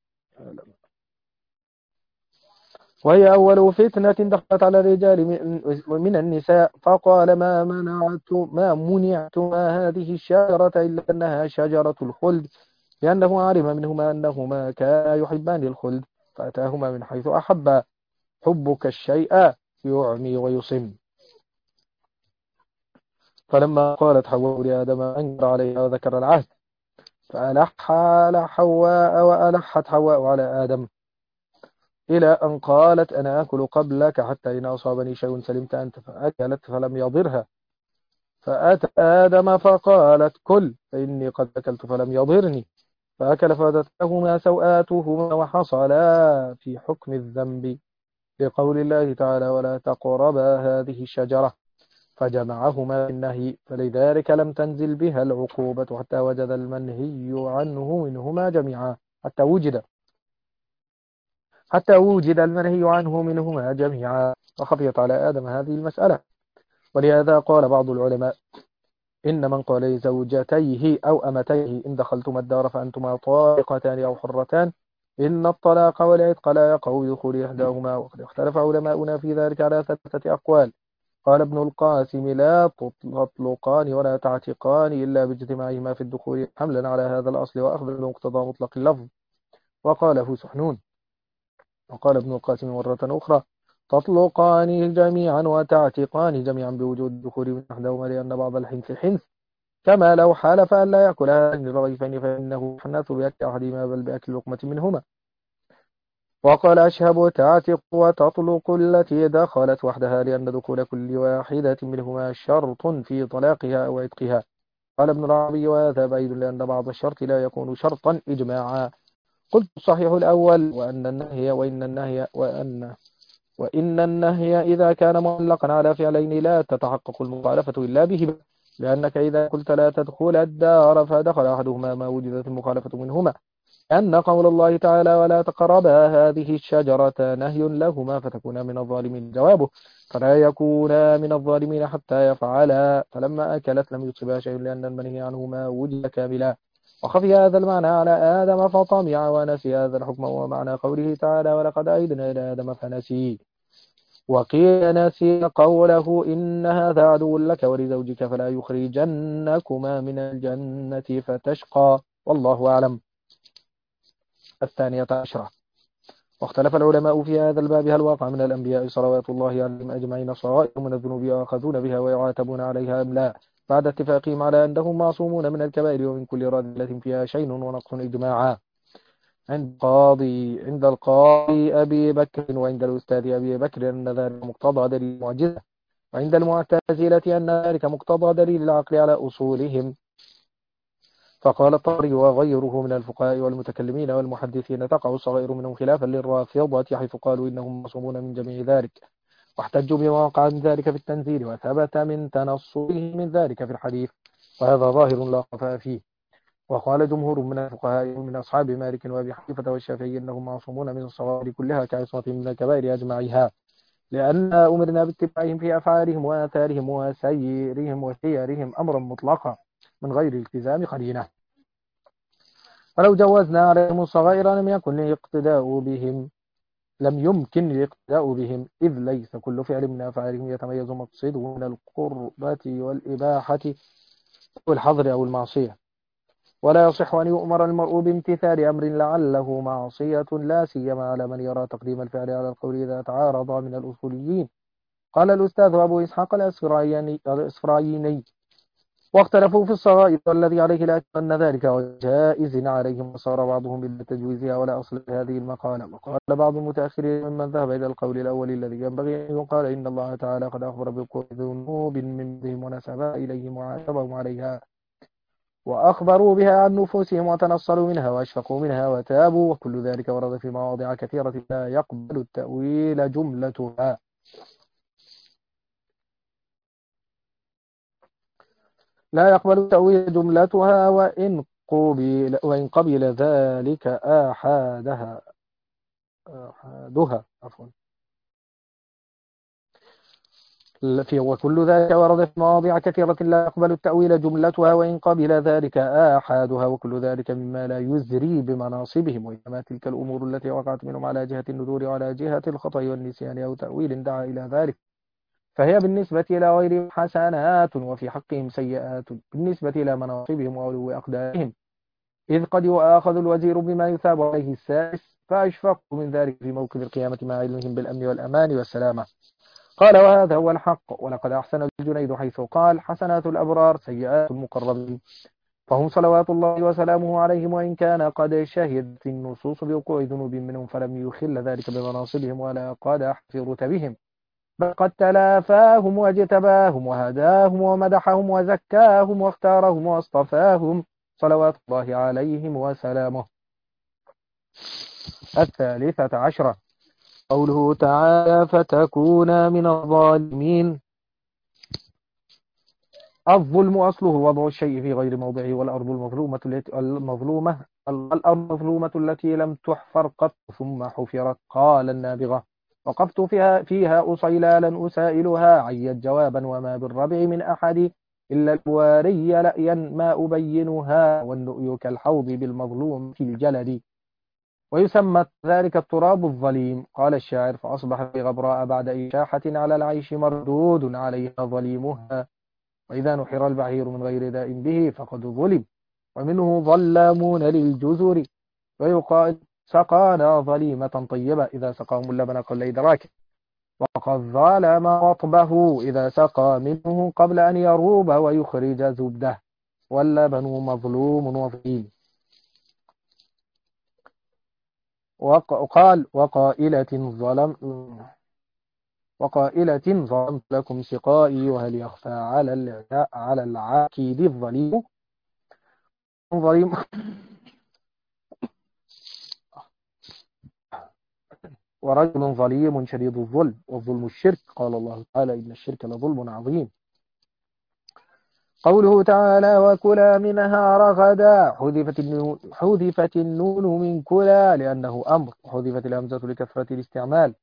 وهي أول فتنة دخلت على الرجال من النساء، فقال ما منعت ما منعتما هذه الشجرة إلا أنها شجرة الخلد، لأنه علم منهما أنهما كانا يحبان الخلد فأتاهما من حيث أحبا. حبك الشيء يعمي ويصم. فلما قالت حواء لآدم أنكر عليها وذكر العهد فألح على حواء وألحت حواء على آدم إلى أن قالت أنا أكل قبلك حتى إن أصابني شيء سلمت أنت، فأكلت فلم يضرها. فأتى آدم فقالت كل فإني قد أكلت فلم يضرني، فأكل فأتتهما سوآتهما وحصلا في حكم الذنب لقول الله تعالى ولا تقربا هذه الشجرة، فجمعهما بالنهي، فلذلك لم تنزل بها العقوبة حتى وجد المنهي عنه منهما جميعا حتى وجد حتى وجد المنهي عنه منهما جميعا، وخفيت على آدم هذه المسألة. ولهذا قال بعض العلماء إن من قال لزوجتيه أو أمتيه إن دخلتما الدار فأنتما طالقتان أو حرتان إن الطلاق والعتق لا يقع بدخول إحداهما. وقد اختلف علماؤنا في ذلك على ثلاثة أقوال. قال ابن القاسم لا تطلقان ولا تعتقان إلا باجتماعهما في الدخول حملا على هذا الأصل وأخذ بمقتضى مطلق اللفظ. وقاله سحنون. وقال ابن القاسم مرة أخرى تطلقان جميعا وتعتقان جميعا بوجود الدخول من أحدهما، لأن بعض الحنث حنث كما لو حالف أن لا يأكل هذين الرغيفين فإنه حنث بأكل أحدهما بل بأكل لقمة منهما. وقال أشهب تعتق وتطلق التي دخلت وحدها، لأن دخول كل واحدة منهما شرط في طلاقها أو عتقها. قال ابن العربي وهذا بعيد لأن بعض الشرط لا يكون شرطا إجماعا. قلت الصحيح الأول وأن النهي وإن النهي وأن وإن النهي إذا كان معلقا على فعلين لا تتحقق المخالفة إلا به، لأنك إذا قلت لا تدخل الدار فدخل أحدهما ما وجدت المخالفة منهما، أن قول الله تعالى ولا تقربا هذه الشجرة نهي لهما فتكونا من الظالمين. جوابه فلا يكونا من الظالمين حتى يفعلا، فلما أكلت لم يصبها شيء لأن المنهي عنهما وجد كاملا. وخفي هذا المعنى على آدم فطمع ونسي هذا الحكم، ومعنى قوله تعالى ولقد عهدنا إلى آدم فنسي. وقيل نسي قوله إن هذا عدو لك ولزوجك فلا يخرجنكما من الجنة فتشقى، والله أعلم. الثانية عشرة. واختلف العلماء في هذا الباب هل وقع من الأنبياء صلوات الله عليهم أجمعين صغائر من الذنوب يؤاخذون بها ويعاتبون عليها أم لا، بعد اتفاقهم على أنهم معصومون من الكبائر ومن كل رذلة فيها شيء ونقص إجماعا. عند قاضي عند القاضي أبي بكر وعند الأستاذ أبي بكر أن ذلك مقتضى دليل المعجزة، وعند المعتزلة أن ذلك مقتضى دليل العقل على أصولهم. فقال الطبري وغيره من الفقهاء والمتكلمين والمحدثين تقع الصغائر منهم خلافا للرافضة حيث قالوا إنهم معصومون من جميع ذلك، واحتجوا بما وقع من ذلك في التنزيل وثبت من تنصله من ذلك في الحديث، وهذا ظاهر لا خفاء فيه. وقال جمهور من الفقهاء من أصحاب مالك وأبي حنيفة والشافعي إنهم معصومون من الصغائر كلها كعصمة من الكبائر أجمعها، لأن أمرنا باتباعهم في أفعالهم وآثارهم وسيرهم وسيرهم أمرا مطلقا من غير التزام قرينة. فلو جوزنا عليهم الصغائر لم يكن الاقتداء بهم لم يمكن الاقتداء بهم، إذ ليس كل فعل من أفعالهم يتميز مقصده من القربة والإباحة والحظر أو المعصية، ولا يصح أن يؤمر المرء بامتثال أمر لعله معصية، لا سيما على من يرى تقديم الفعل على القول إذا تعارض من الأصوليين. قال الأستاذ أبو إسحاق الأسفرايني واختلفوا في الصغائر والذي عليه لا أن ذلك جائز عليهم، وصار بعضهم بالتجويزها ولا أصل لهذه المقالة. وقال بعض المتأخرين ممن ذهب إلى القول الأول الذي ينبغي أن يقال إن الله تعالى قد أخبر بوقوع ذنوب من بهم ونسبها إليهم وعاتبهم عليها، وأخبروا بها عن نفوسهم وتنصلوا منها وأشفقوا منها وتابوا، وكل ذلك ورد في مواضع كثيرة لا يقبل التأويل جملتها لا يقبل التأويل جملتها وإن قبل وإن قبل ذلك آحادها آحادها عفوا في وكل ذلك ورد في مواضع كثيرة لا يقبل التأويل جملتها وإن قبل ذلك آحادها، وكل ذلك مما لا يزري بمناصبهم، وإنما تلك الأمور التي وقعت منهم على جهة النذور وعلى جهة الخطأ والنسيان أو تأويل دعا إلى ذلك فهي بالنسبة إلى غيرهم حسنات وفي حقهم سيئات بالنسبة إلى مناصبهم وعلو أقدارهم، إذ قد يؤاخذ الوزير بما يثاب عليه السائس، فأشفقوا من ذلك في موقف القيامة مع علمهم بالأمن والأمان والسلامة. قال وهذا هو الحق. ولقد أحسن الجنيد حيث قال حسنات الأبرار سيئات المقربين، فهم صلوات الله وسلامه عليهم، وإن كان قد شهدت النصوص بوقوع ذنوب منهم فلم يخل ذلك بمناصبهم ولا قدح في رتبهم، بل قد تلافاهم واجتباهم وهداهم ومدحهم وزكاهم واختارهم واصطفاهم صلوات الله عليهم وسلامه. الثالثة عشرة. قوله تعالى فتكون من الظالمين. الظلم أصله وضع الشيء في غير موضعه، والأرض المظلومة التي المظلومة الأرض المظلومة التي لم تحفر قط ثم حفرت. قال النابغة وقفت فيها فيها أصيلالا أسائلها عيت جوابا وما بالربع من أحد إلا الواري لأيا ما أبينها، والنؤي كالحوض بالمظلوم في الجلد، ويسمى ذلك التراب الظليم. قال الشاعر فأصبح في غبراء بعد إشاحة على العيش مردود عليها ظليمها، وإذا نحر البعير من غير داء به فقد ظلم، ومنه ظلامون للجزر، ويقال سقانا ظليمة طيبة إذا سقاهم اللبن قبل إدراكه، وقد ظلم رطبه إذا سقى منه قبل أن يروب ويخرج زبده، واللبن مظلوم وظليم. وقال وقائلة ظلم وقائلة ظلمت لكم سقائي، وهل يخفى على العداء على العاكيد الظليم ظليم ورجل ظليم شديد الظلم، والظلم الشرك. قال الله تعالى إن الشرك لظلم عظيم. قوله تعالى وكلا منها رغدا، حذفت النون, حذفت النون من كلا لأنه أمر، وحذفت الهمزة لكثرة الاستعمال،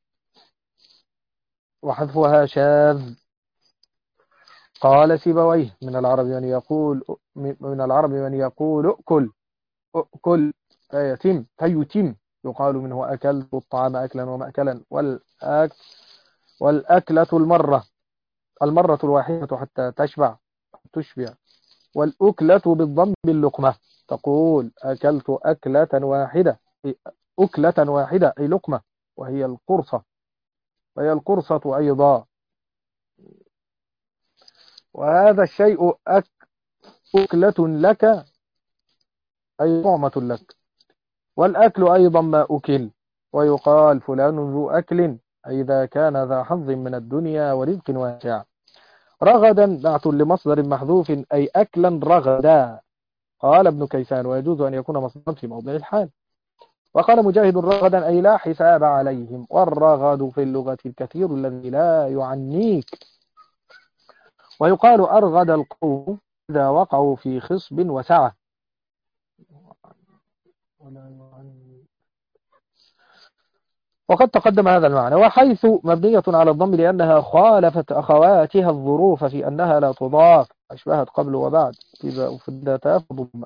وحذفها شاذ. قال سيبويه من العرب من يقول من العرب من يقول أكل أكل فيتم فيتم، يقال منه أكلت الطعام أكلا ومأكلا، والأكل والأكلة المرة المرة الواحدة حتى تشبع تشبع، والأكلة بالضم باللقمة، تقول أكلت أكلة واحدة أكلة واحدة أي لقمة، وهي القرصة وهي القرصة أيضا. وهذا الشيء أك أكلة لك أي طعمة لك، والأكل أيضا ما أكل، ويقال فلان ذو أكل أي إذا كان ذا حظ من الدنيا ورزق واسع. رغدا نعت لمصدر محذوف أي أكلا رغدا. قال ابن كيسان ويجوز أن يكون مصدرا في موضع الحال. وقال مجاهد رغدا أي لا حساب عليهم، والرغد في اللغة الكثير الذي لا يعنيك. ويقال أرغد القوم إذا وقعوا في خصب وسعة. وقد تقدم هذا المعنى. وحيث مبنية على الضم لأنها خالفت أخواتها الظروف في أنها لا تضاف، أشبهت قبل وبعد إذا أفدت فضمت.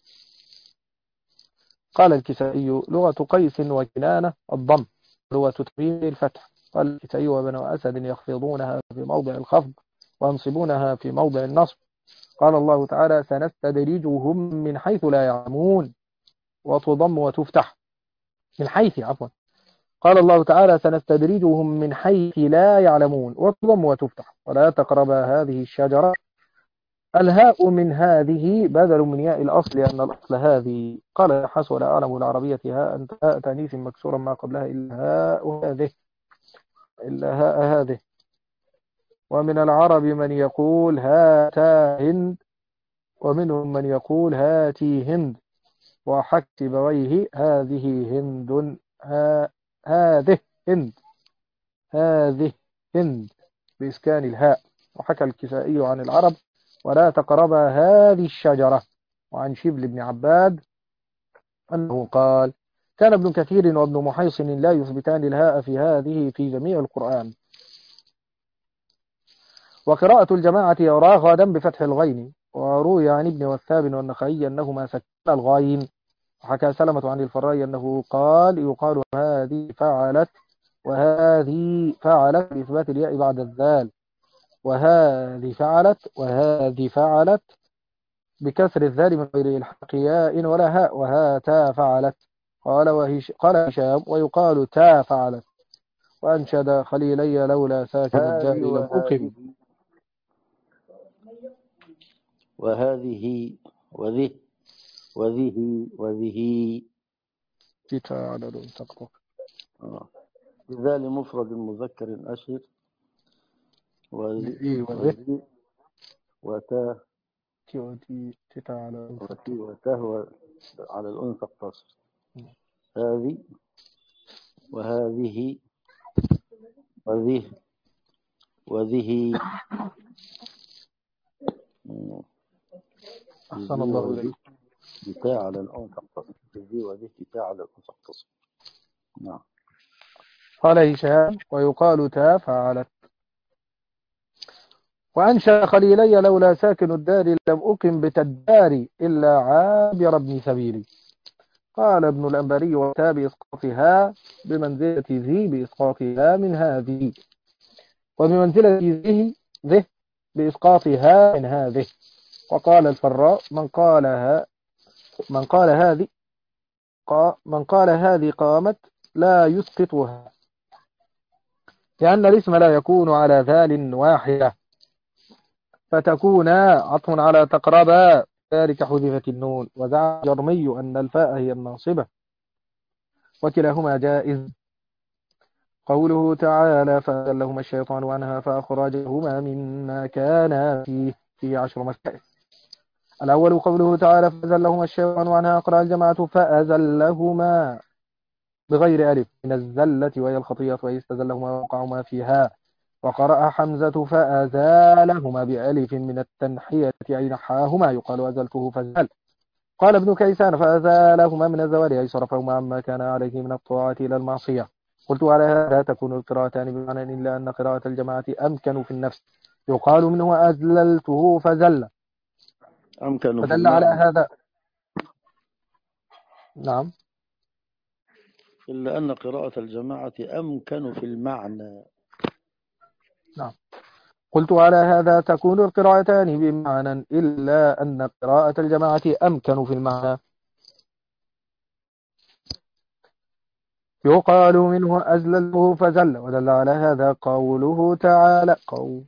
قال الكسائي لغة قيس وكنانة الضم، لغة تميم الفتح. قال الكسائي وبنو أسد يخفضونها في موضع الخفض وينصبونها في موضع النصب. قال الله تعالى سنستدرجهم من حيث لا يعلمون، وتضم وتفتح من حيث عفوا قال الله تعالى سنستدرجهم من حيث لا يعلمون، وتضم وتفتح. ولا تقرب هذه الشجرة، الهاء من هذه بدل من ياء الأصل لأن الأصل هذه. قال حسن ولا أعلم العربية هاء هاء تانيث مكسورا ما قبلها إلا هاء هذه إلا هاء هذه. ومن العرب من يقول هاتا هند، ومنهم من يقول هاتي هند، وحكى سيبويه هذه هند ها هذه هند هذه هند بإسكان الهاء. وحكى الكسائي عن العرب ولا تقرب هذه الشجرة. وعن شبل بن عباد أنه قال كان ابن كثير وابن محيصن لا يثبتان الهاء في هذه في جميع القرآن. وقراءة الجماعة راغدا بفتح الغين. وروي عن ابن وثاب والنخعي أنهما سكن الغين. وحكى سلمة عن الفراء أنه قال يقال هذه فعلت وهذه فعلت بإثبات الياء بعد الذال، وهذه فعلت وهذه فعلت بكسر الذال من غير الحق ياء ولا هاء، وهاتا فعلت. قال وهش قال هشام ويقال تا فعلت. وأنشد خليلي لولا ساكن الداء لم أقم. وهذه وذه وذه وذه على تقطق بذال مفرد مذكر أشهر وذي وتا وتهوى على الأنثى اقتصر. هذه وهذه وذه وذه. أحسن الله إليك. بتاع على الأنثى اقتصر. ذي وذه بتاع على الأنثى اقتصر. نعم. قال هشام ويقال تا فعلت. وأنشأ خليلي لولا ساكن الدار لم أقم بتدار إلا عابر ابن سبيلي. قال ابن الأنباري وتا بإسقاطها بمنزلة ذي بإسقاطها من هذه، وبمنزلة ذه ذه بإسقاطها من هذه. وقال الفراء من قالها من قال هذه من قال هذه قامت لا يسقطها، لأن الاسم لا يكون على ذال واحدة فتكون عطف على تقربا، ذلك حذفت النون. وزعم جرمي أن الفاء هي الناصبة، وكلاهما جائز. قوله تعالى فأزلهما الشيطان عنها فأخرجهما مما كانا فيه في عشر مسائل. الأول قوله تعالى فأزلهما الشيطان عنها أقرأ الجماعة فأزلهما بغير ألف من الزلة وهي الخطيئة، وإستزلهما وقعهما فيها وقرأ حمزة فأزالهما بألف من التنحية أي نحاهما يقال أزلته فزال. قال ابن كيسان فأزالهما من الزوال أي صرفهما عما كان عليه من الطاعة إلى المعصية. قلت على هذا تكون القراءتان بمعنى إلا أن قراءة الجماعة أمكن في النفس يقال منه أزللته فزل أمكن في فدل على المعنى هذا. نعم. إلا أن قراءة الجماعة أمكن في المعنى. نعم. قلت على هذا تكون القراءتان بمعنى إلا أن قراءة الجماعة أمكن في المعنى يقال منه أزلله فزل. ودل على هذا قوله تعالى قول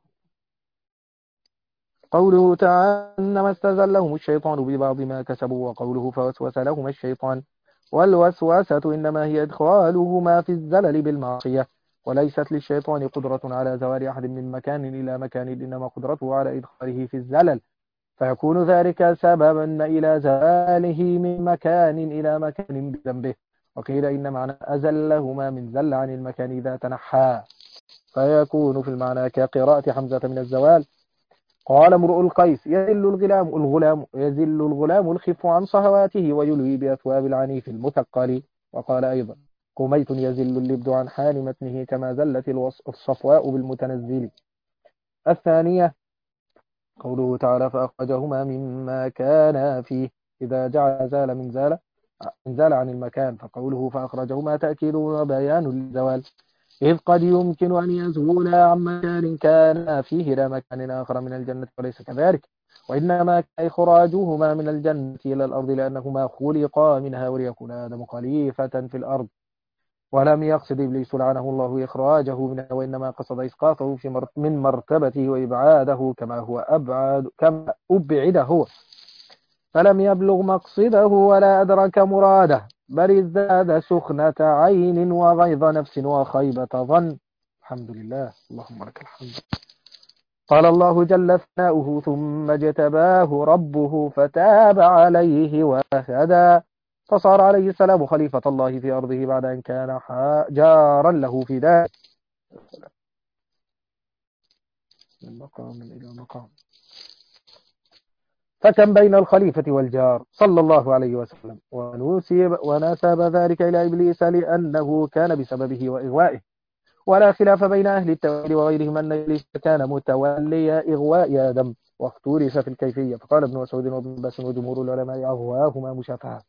قوله تعالى إنما استزلهم الشيطان ببعض ما كسبوا وقوله فوسوس لهما الشيطان. والوسوسة إنما هي إدخالهما في الزلل بالمعصية وليست للشيطان قدرة على زوال أحد من مكان إلى مكان إنما قدرته على إدخاله في الزلل فيكون ذلك سببا إلى زواله من مكان إلى مكان بذنبه. وقيل إن معنى أزلهما من زل عن المكان إذا تنحى فيكون في المعنى كقراءة حمزة من الزوال. قال امرؤ القيس يزل الغلام الغلام يزل الغلام الخف عن صهواته ويلوي بأثواب العنيف المثقل. وقال أيضا قميت يزل اللبد عن حال متنه كما زلت الصفواء بالمتنزل. الثانية قوله تعالى فأخرجهما مما كان فيه إذا جعل زال من زال من زال عن المكان فقوله فأخرجهما تأكيد وبيان للزوال إذ قد يمكن أن يزولا عن مكان كان فيه إلى مكان آخر من الجنة وليس كذلك وإنما إخراجهما من الجنة إلى الأرض لأنهما خلقا منها وليكون آدم خليفة في الأرض ولم يقصد إبليس لعنه الله إخراجه منها وإنما قصد إسقاطه في مر... من مرتبته وإبعاده كما هو أبعد كما أبعد هو فلم يبلغ مقصده ولا أدرك مراده بل ازداد سخنة عين وغيظ نفس وخيبة ظن. الحمد لله اللهم لك الحمد. قال الله جل ثناؤه ثم اجتباه ربه فتاب عليه وهدى فصار عليه السلام خليفة الله في أرضه بعد أن كان جارا له في ذلك من مقام إلى مقام. فكم بين الخليفة والجار صلى الله عليه وسلم ونسب, ونسب ذلك إلى إبليس لأنه كان بسببه وإغوائه ولا خلاف بين أهل التوحيد وغيرهم أن إبليس كان متولي إغواء آدم واختلف في الكيفية فقال ابن مسعود وابن عباس وجمهور العلماء أغواهما مشافهة.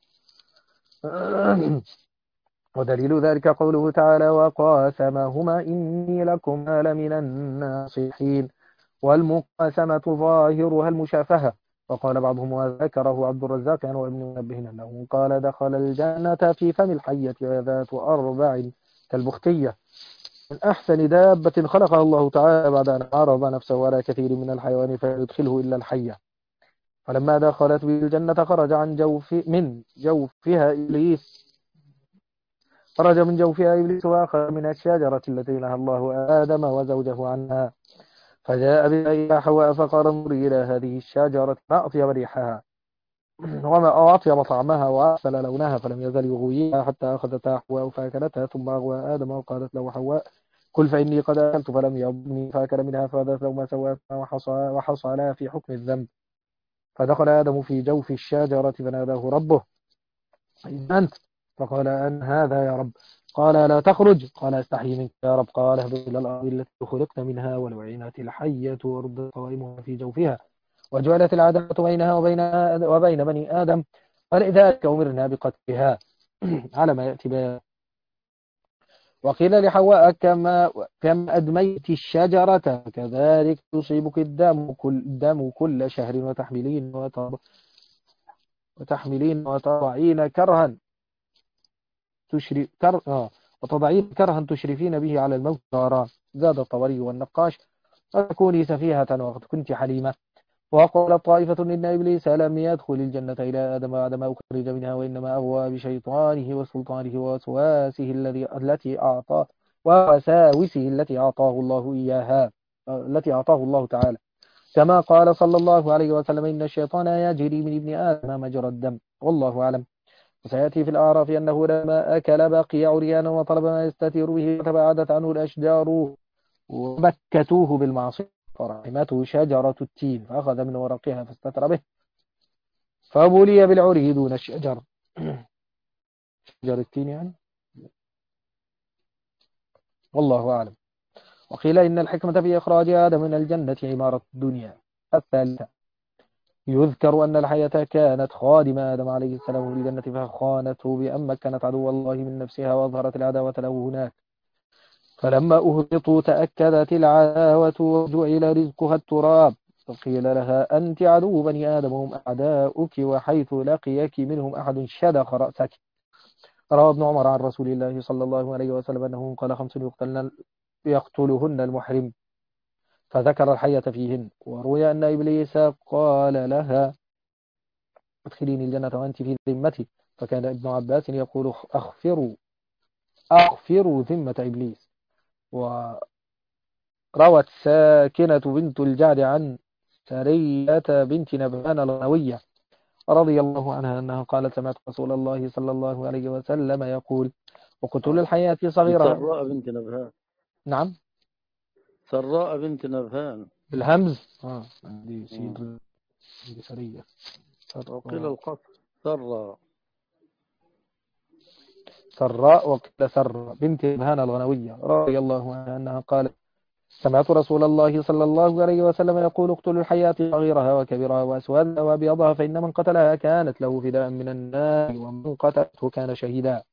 ودليل ذلك قوله تعالى وقاسمهما إني لكما لمن الناصحين والمقاسمة ظاهرها المشافهة. وقال بعضهم وذكره عبد الرزاق وابن منبه أنه قال دخل الجنة في فم الحية ذات أربع كالبختية من أحسن دابة خلقها الله تعالى بعد أن عرض نفسه على كثير من الحيوان فيدخله إلا الحية فلما دخلت به الجنة خرج عن جوف من جوفها إبليس خرج من جوفها إبليس وأخذ من الشجرة التي نهى الله آدم وزوجه عنها فجاء بها إلى حواء فقال انظري إلى هذه الشجرة ما أطيب ريحها وما أطيب طعمها وأحسن لونها فلم يزل يغويها حتى أخذتها حواء فأكلتها ثم أغوى آدم وقالت له حواء كل فإني قد أكلت فلم يضني فأكل منها فأذت لهما سواتهما وحصلا في حكم الذنب فدخل آدم في جوف الشجرة فناداه ربه أين أنت؟ فقال أن هذا يا رب قال لا تخرج قال استحيي منك يا رب قال اهبط إلى الأرض التي خلقت منها ولعنت الحية وأرض قوائمها في جوفها وجعلت العداوة بينها وبين وبين بني آدم ولذلك أمرنا بقتلها على ما يأتي بها. وقيل لحواء كما كما أدميت الشجرة كذلك تصيبك الدم كل الدم كل شهر وتحملين وتض... وتحملين وتضعين كرها تشري كر... آه. وتضعين كرها تشرفين به على الموت نارا. زاد الطبري والنقاش وتكوني سفيهة وقد كنت حليمة. وقال طائفة إن إبليس لم يدخل الجنة إلى آدم بعدما أخرج منها وإنما أغوى بشيطانه وسلطانه ووسواسه الذي التي أعطاه ووساوسه التي أعطاه الله إياها التي أعطاه الله تعالى كما قال صلى الله عليه وسلم إن الشيطان يجري من ابن آدم مجرى الدم والله أعلم. وسيأتي في الأعراف أنه لما أكل بقي عريانا وطلب ما يستتير به وتباعدت عنه الأشجار وبكتوه بالمعصية فرحمته شجرة التين فأخذ من ورقها فاستتر به فبلي بالعري دون الشجر. شجر التين يعني، والله أعلم. وقيل إن الحكمة في إخراج آدم من الجنة عمارة الدنيا. الثالثة يذكر أن الحياة كانت خادم آدم عليه السلام في الجنة فخانته بأن مكنت عدو الله من نفسها وأظهرت العداوة له هناك، فلما أهبطوا تأكدت العداوة وجعل رزقها التراب فقيل لها أنت عدو بني آدم هم أعداؤك وحيث لقيك منهم أحد شدخ رأسك. روى ابن عمر عن رسول الله صلى الله عليه وسلم أنه قال خمس يقتلن يقتلهن المحرم فذكر الحية فيهن. وروي أن إبليس قال لها ادخليني الجنة وأنت في ذمتي، فكان ابن عباس يقول أغفروا أغفروا ذمة إبليس. وروت ساكنة بنت الجعد عن سرية بنت نبهان الغنوية رضي الله عنها أنها قالت سمعت رسول الله صلى الله عليه وسلم يقول وقتل الحياة صغيرة. سراء بنت نبهان. نعم، سراء بنت نبهان بالهمز. اه دي مم. سين دي سرية. وقيل القصر سراء. سراء وقيل سر بنت نبهان الغنوية رضي الله عنها أنها قالت سمعت رسول الله صلى الله عليه وسلم يقول اقتلوا الحياة صغيرها وكبيرها وأسودها وأبيضها فإن من قتلها كانت له فداء من النار ومن قتلته كان شهيدا.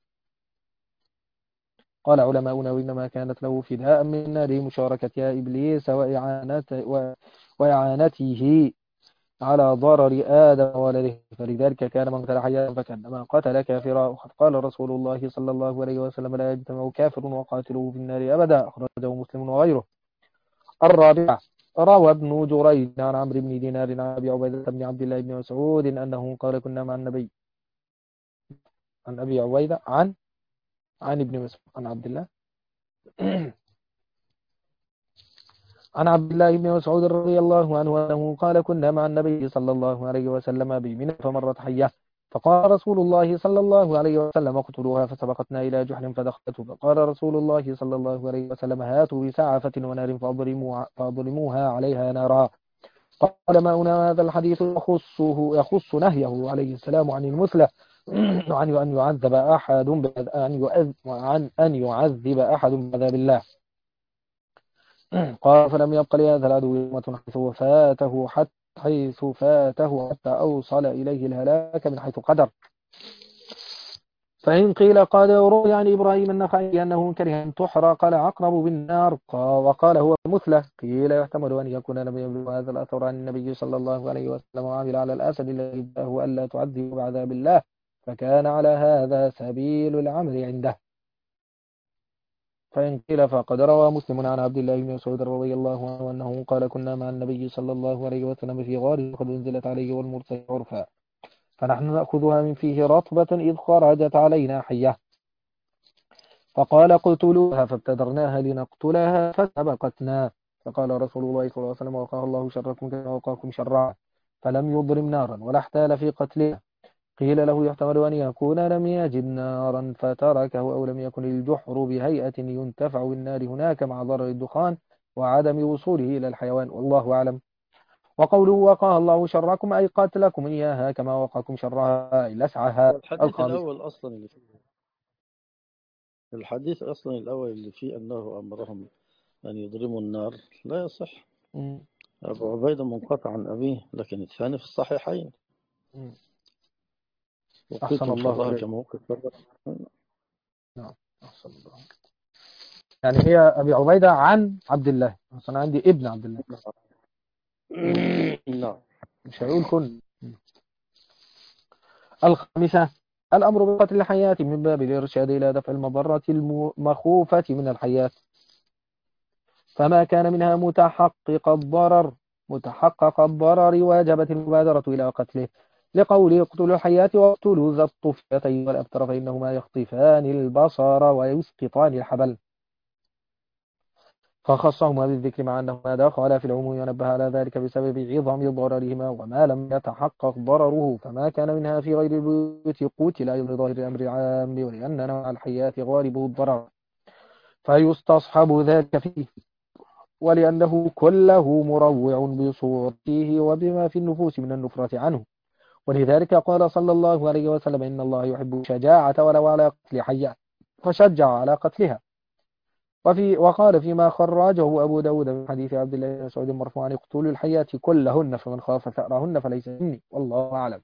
قال علماؤنا وإنما كانت له فداء من النار مشاركة إبليس وإعانته, وإعانته على ضرر آدم وولده، فلذلك كان من قتل حياة فكأنما قتل كافرا. وقد قال رسول الله صلى الله عليه وسلم لا يجتمع كافر وقاتله في النار أبدا، أخرجه مسلم وغيره. الرابعة روى ابن جريج عن عمرو بن دينار عن أبي عبيدة بن عبد الله بن مسعود أنه قال كنا مع النبي عن أبي عبيدة عن عن ابن مسعود عن عبد الله عن عبد الله بن مسعود رضي الله عنه أنه قال كنا مع النبي صلى الله عليه وسلم بمنى فمرت حية فقال رسول الله صلى الله عليه وسلم اقتلوها فسبقتنا إلى جحر فدخلته فقال رسول الله صلى الله عليه وسلم هاتوا بسعفة ونار فأضرموها عليها نارا. قال ما هنا هذا الحديث يخصه يخص نهيه عليه السلام عن المثلى عن أن يعذب أحد عن أن يعذب أحد بعذاب الله. قال فلم يبق لهذا العدو يومة حيث فاته حتى حيث فاته حتى أوصل إليه الهلاك من حيث قدر. فإن قيل قال روي عن إبراهيم النخعي أنه كره أن تحرق العقرب بالنار وقال هو مثلى. قيل يحتمل أن يكون لم يبلغ هذا الأثر عن النبي صلى الله عليه وسلم وعمل على الأسد الذي اداه ألا تعذب بعذاب الله فكان على هذا سبيل العمل عنده. فإن قيل فقد روى مسلم عن عبد الله بن مسعود رضي الله عنه أنه قال كنا مع النبي صلى الله عليه وسلم في غار قد انزلت عليه والمرسل عرفا فنحن نأخذها من فيه رطبة إذ خرجت علينا حية فقال قتلوها فابتدرناها لنقتلها فسبقتنا فقال رسول الله صلى الله عليه وسلم وقاه الله شركم كما وقاكم شرا فلم يضرم نارا ولا احتال في قتلها. قيل له يحتمل أن يكون لم يجد نارا فتركه أو لم يكن الجحر بهيئة ينتفع بالنار هناك مع ضرر الدخان وعدم وصوله إلى الحيوان والله أعلم. وقوله وقاه الله شركم أي قاتلكم إياها كما وقاكم شرها أي لسعها. الحديث الخامس الأول أصلا اللي فيه الحديث أصلا الأول اللي فيه أنه أمرهم أن يضرموا النار لا يصح. م- أبو عبيدة منقطع عن أبيه، لكن الثاني في الصحيحين م. أحسن وقيتم الله شرها إليك. كما وقت. نعم أحسن الله إليك. يعني هي أبي عبيدة عن عبد الله، أنا عندي ابن عبد الله نعم. مش هيقول كن. الخامسة الأمر بقتل الحياة من باب الإرشاد إلى دفع المضرة المخوفة من الحياة فما كان منها متحقق الضرر متحقق الضرر وجبت المبادرة إلى قتله لقول اقتلوا الحياة واقتلوا ذا الطفيتين والأبتر فإنهما يخطفان البصر ويسقطان الحبل فخصهما بالذكر مع أنهما دخلا في العموم ونبه على ذلك بسبب عظم ضررهما وما لم يتحقق ضرره فما كان منها في غير البيوت قتل أيضا لظاهر الأمر العام ولأن نوع الحياة غالبه الضرر فيستصحب ذلك فيه ولأنه كله مروع بصورته وبما في النفوس من النفرة عنه. ولذلك قال صلى الله عليه وسلم إن الله يحب الشجاعة ولو على قتل حية، فشجع على قتلها. وفي وقال فيما خرجه أبو داود من حديث عبد الله بن مسعود مرفوعا اقتلوا الحيات كلهن فمن خاف ثأرهن فليس مني والله أعلم.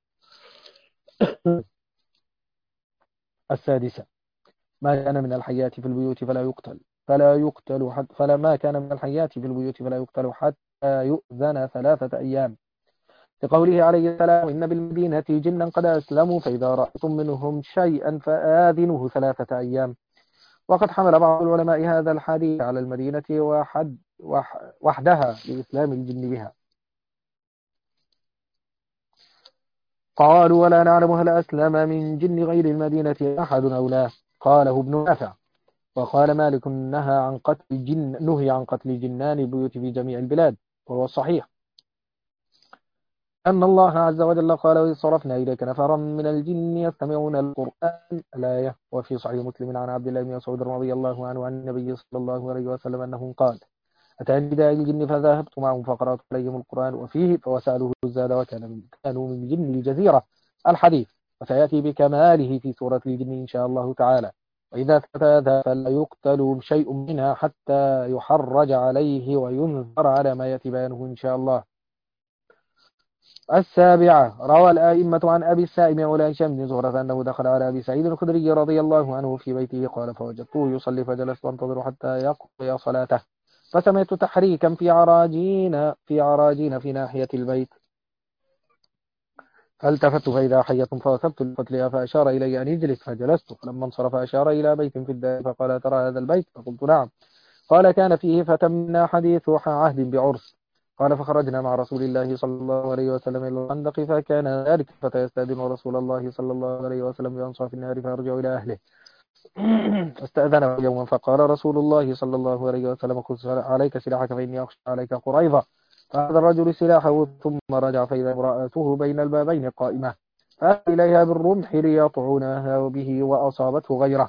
السادسة ما كان من الحيات في البيوت فلا يقتل فلا يقتل حتى فلا ما كان من الحيات في البيوت فلا يقتل حتى يؤذن ثلاثة أيام، لقوله عليه السلام إن بالمدينة جنا قد أسلموا فإذا رأيتم منهم شيئا فآذنوه ثلاثة أيام. وقد حمل بعض العلماء هذا الحديث على المدينة وحد وح وحدها لإسلام الجن بها. قالوا ولا نعلم هل أسلم من جن غير المدينة أحد أو لا. قاله ابن نافع. وقال مالك نهى عن قتل الجن نهي عن قتل جنان البيوت في جميع البلاد، وهو الصحيح أن الله عز وجل قال وإذ صرفنا إليك نفرا من الجن يستمعون القرآن الآية. وفي صحيح مسلم عن عبد الله بن مسعود رضي الله عنه عن النبي صلى الله عليه وسلم أنه قال أتاني داعي الجن فذهبت معهم فقرأت عليهم القرآن وفيه فوسألوه الزاد وكان من كانوا من جن الجزيرة الحديث، وسيأتي بكماله في سورة الجن إن شاء الله تعالى. وإذا ثبت هذا فلا يقتل شيء منها حتى يحرج عليه وينذر على ما يأتي بيانه إن شاء الله. السابعة روى الآئمة عن أبي السائب مولى هشام بن زهرة أنه دخل على أبي سعيد الخدري رضي الله عنه في بيته قال فوجدته يصلي فجلست أنتظر حتى يقضي صلاته فسمعت تحريكا في عراجين في عراجين في ناحية البيت فالتفت فإذا حية فوثبت لقتلها فأشار إلي أن اجلس فجلست فلما انصرف أشار إلى بيت في الدار فقال ترى هذا البيت فقلت نعم. قال كان فيه فتمنا حديث عهد بعرس. قال فخرجنا مع رسول الله صلى الله عليه وسلم إلى الخندق فكان ذلك فتى يستأذن رسول الله صلى الله عليه وسلم بأنصاف النار فيرجع إلى أهله فاستأذن يوما فقال رسول الله صلى الله عليه وسلم خذ عليك سلاحك فإني أخشى عليك قريظة. فأخذ الرجل سلاحه ثم رجع فإذا امرأته بين البابين قائمة فأتى إليها بالرمح ليطعنها به وأصابته غيره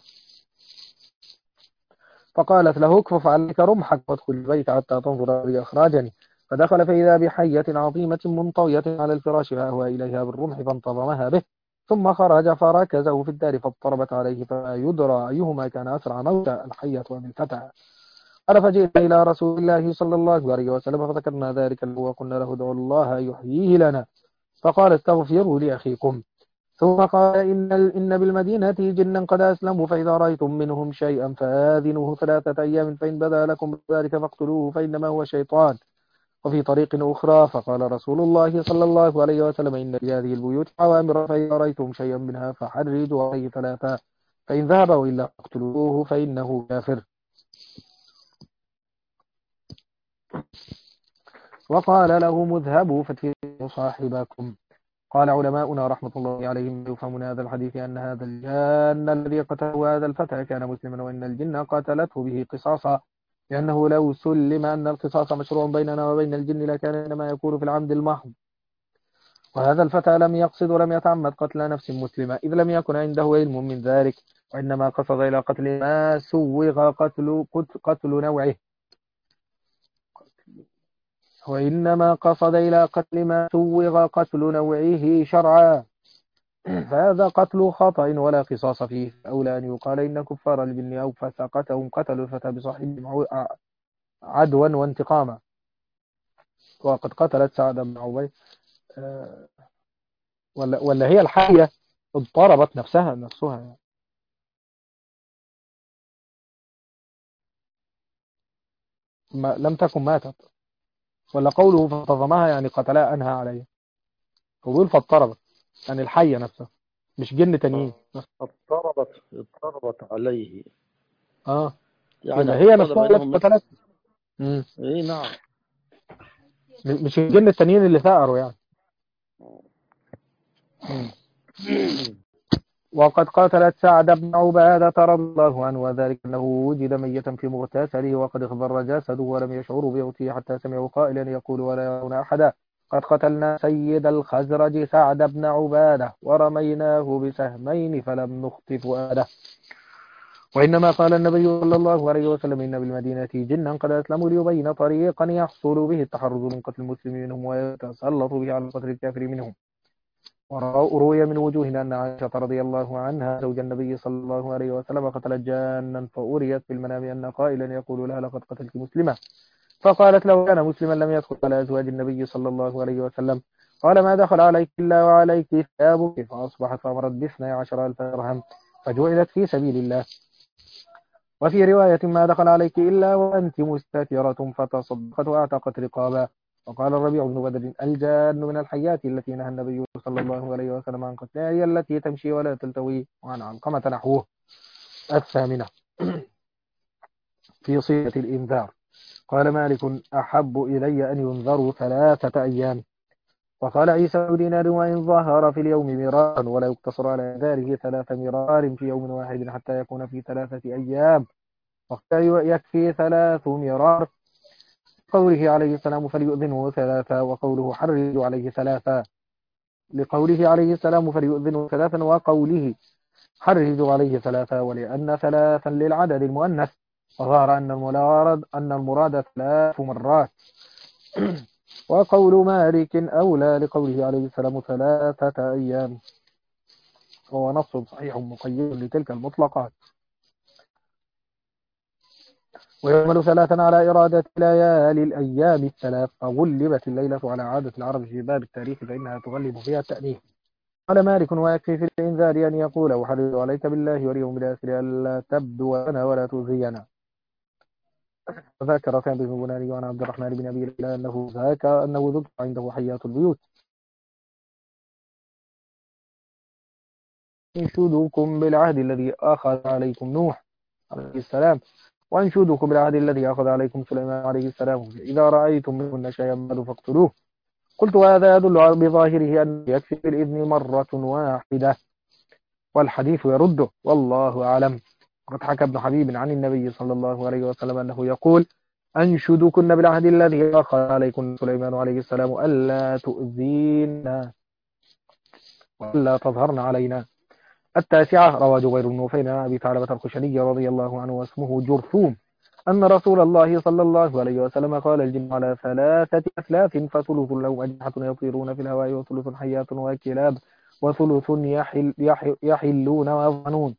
فقالت له اكفف عليك رمحك وادخل البيت حتى تنظر لأخراجني. فدخل فإذا بحية عظيمة منطوية على الفراش فأهوى إليها بالرمح فانتظمها به ثم خرج فركزه في الدار فاضطربت عليه فلا يدرى أيهما كان أسرع موتا الحية أم الفتى. قال فجئت إلى رسول الله صلى الله عليه وسلم فذكرنا ذلك له وقلنا له ادعوا الله يحييه لنا فقال استغفروا لأخيكم. ثم قال إن, إن بالمدينة جنا قد أسلموا فإذا رأيتم منهم شيئا فآذنوه ثلاثة أيام فإن بدا لكم ذلك فاقتلوه فإنما هو شيطان. وفي طريق أخرى فقال رسول الله صلى الله عليه وسلم إن في هذه البيوت عوامر فإذا رأيتم شيئا منها فحرجوا عليه ثلاثة فإن ذهب وإلا اقتلوه فإنه كافر. وقال لهم اذهبوا فتنوا صاحبكم. قال علماؤنا رحمة الله عليهم يفهم من هذا الحديث أن هذا الجان الذي قتله هذا الفتى كان مسلما وإن الجن قتلته به قصاصا لأنه لو سلم أن القصاص مشروع بيننا وبين الجن لكان إنما يكون في العمد المحض. وهذا الفتى لم يقصد ولم يتعمد قتل نفس مسلمة إذ لم يكن عنده علم من ذلك وإنما قصد إلى قتل ما سوغ قتل, قتل نوعه وإنما قصد إلى قتل ما سوغ قتل نوعه شرعا فهذا قتل خطأ ولا قصاص فيه. أولى أن يقال إن كفار الجن أو فسقتهم قتلوا الفتى بصاحبهم عدوا وانتقاما. وقد قتلت سعد بن عبيد أه ولا, ولا هي الحية اضطربت نفسها نفسها يعني. ما لم تكن ماتت ولا قوله فانتظمها يعني قتلها أنهى عليها قول فاضطربت يعني الحية نفسها مش جن تانيين اضطربت اضطربت عليه اه يعني هي نفسها التي قتلت. اي نعم مش الجن التانيين اللي ثأروا يعني. وقد قتلت سعد بن عبادة رضي الله عنه وذلك أنه وجد ميتا في مغتسله وقد اخضر جسده ولم يشعروا بموته حتى سمعوا قائلا يقول ولا يرون أحدا قد قتلنا سيد الخزرج سعد بن عبادة ورميناه بسهمين فلم نخطف فؤاده. وإنما قال النبي صلى الله عليه وسلم إن بالمدينة جنا قد أسلموا ليبين طريقا يحصل به التحرز من قتل المسلمين منهم ويتسلط به على قتل الكافر منهم. وروي من وجوه أن عائشة رضي الله عنها زوج النبي صلى الله عليه وسلم قتلت جانا فأريت في المنام أن قائلا يقول لها لقد قتلت مسلمة، فقالت لو كان مسلما لم يدخل على أزواج النبي صلى الله عليه وسلم. قال ما دخل عليك إلا وعليك ثيابك، فأصبحت فأمرت باثني عشر ألف درهم فجعلت في سبيل الله. وفي رواية ما دخل عليك إلا وأنت مستترة فتصدقت وأعتقت رقابا. وقال الربيع بن بدر الجان من الحيات التي نهى النبي صلى الله عليه وسلم عن قتلها هي التي تمشي ولا تلتوي. وعن علقمة نحوه. الثامنة في صيغة الإنذار. قال مالك أحب إلي أن ينذروا ثلاثة أيام. وقال عيسى بن دينار وإن ظهر في اليوم مرارا ولا يقتصر على ذلك ثلاث مرار في يوم واحد حتى يكون في ثلاثة أيام، وقال يكفي ثلاث مرار. قوله عليه السلام فليؤذنه ثلاثة، وقوله حرج عليه ثلاثة. لقوله عليه السلام فليؤذنه ثلاثا وقوله حرج عليه ثلاثة، ولأن ثلاثا للعدد المؤنث وظهر أن المراد أن المراد ثلاث مرات. وقول مالك أولى لقوله عليه السلام ثلاثة أيام، وهو نص صحيح مقيد لتلك المطلقات. ويعمل ثلاثا على إرادة ليالي الأيام الثلاث، فغلبت الليلة على عادة العرب في باب التاريخ فإنها تغلب فيها التأنيث. قال مالك ويكفي في الإنذار أن يقول أحرج عليك بالله واليوم الآخر ألا تبدو لنا ولا تؤذينا. وذكر سعد بن بناني وعن عبد الرحمن بن أبي ليلى أنه ذاك أنه ذكر عنده حيات البيوت. انشدكم بالعهد الذي أخذ عليكم نوح عليه السلام، وانشدكم بالعهد الذي أخذ عليكم سليمان عليه السلام، إذا رأيتم منهن شيئا فاقتلوه. قلت وهذا يدل بظاهره أن يكفي بالإذن مرة واحدة، والحديث يرده والله أعلم. قد حكى ابن حبيب عن النبي صلى الله عليه وسلم أنه يقول أنشدكن بالعهد الذي أخذ عليكم سليمان عليه السلام ألا تؤذينا وألا تظهرن علينا. التاسعة روى جبير بن نفيل عن أبي ثعلبة الخشني رضي الله عنه واسمه جرثوم أن رسول الله صلى الله عليه وسلم قال الجن على ثلاثة أثلاث، فثلث لهم أجنحة يطيرون في الهواء، وثلث حيات وكلاب، وثلث يحل يحل يحلون ويظنون.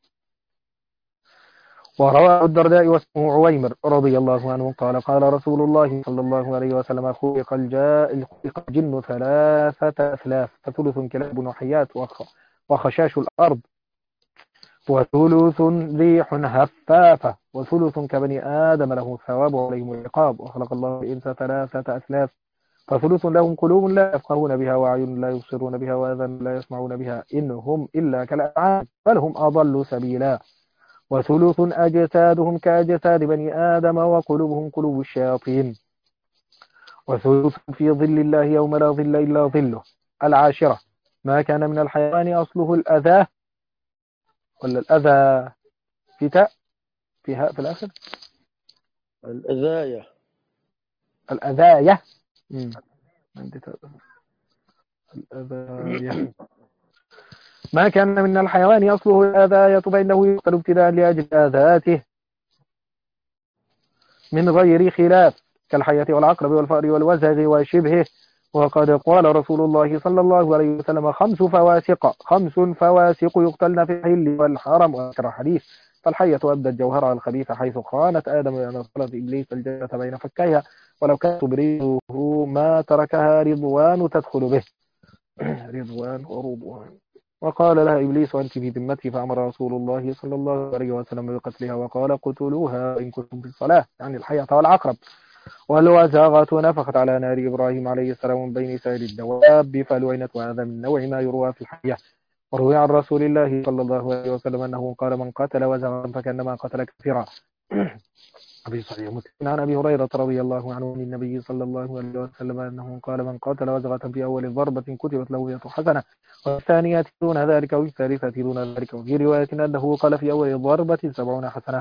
وروى الدرداء واسمه عويمر رضي الله عنه قال قال رسول الله صلى الله عليه وسلم خلق الجن ثلاثة أثلاث، فثلث كلاب وحيات وخشاش الأرض، وثلث ريح هفافة، وثلث كبني آدم له ثواب وعليهم العقاب. وخلق الله الإنس ثلاثة أثلاث، فثلث لهم قلوب لا يفقهون بها، وأعين لا يبصرون بها، وآذان لا يسمعون بها، إن هم إلا كالأنعام بل هم أضل سبيلا. وثلث أجسادهم كأجساد بني آدم، وقلوبهم قلوب الشياطين. وثلث في ظل الله يوم لا ظل إلا ظله. العاشرة ما كان من الحيوان أصله الأذى، ولا الأذى في تاء فيها في الآخر الأذاية الأذاية الأذاية ما كان من الحيوان أصله الأذاية فإنه يقتل ابتداء لأجل آذاته من غير خلاف، كالحية والعقرب والفأر والوزغ وشبهه. وقد قال رسول الله صلى الله عليه وسلم خمس فواسق خمس فواسق يقتلن في الحل والحرم، وذكر حديث فالحية أبدت جوهرها الخبيث حيث خانت آدم لأن صلت إبليس الجنة بين فكيها، ولو كانت تبريده ما تركها رضوان تدخل به رضوان ورضوان. وقال لها إبليس أنت في ذمتي، فأمر رسول الله صلى الله عليه وسلم بقتلها وقال قتلوها إن كنتم في الصلاة، يعني الحية والعقرب. والوزغة نفخت على نار إبراهيم عليه السلام من بين سائر الدواب فلعنت، وهذا من نوع ما يروى في الحية. وروي عن رسول الله صلى الله عليه وسلم أنه قال من قتل وزغا فكأنما قتل كثيرا. في صحيح مسلم عن أبي هريرة رضي الله عنه من النبي صلى الله عليه وسلم أنه قال من قتل وزغة في أول ضربة كتبت له مئة حسنة، والثانية دون ذلك والثالثة دون ذلك، وفي رواية أنه قال في أول ضربة سبعون حسنة.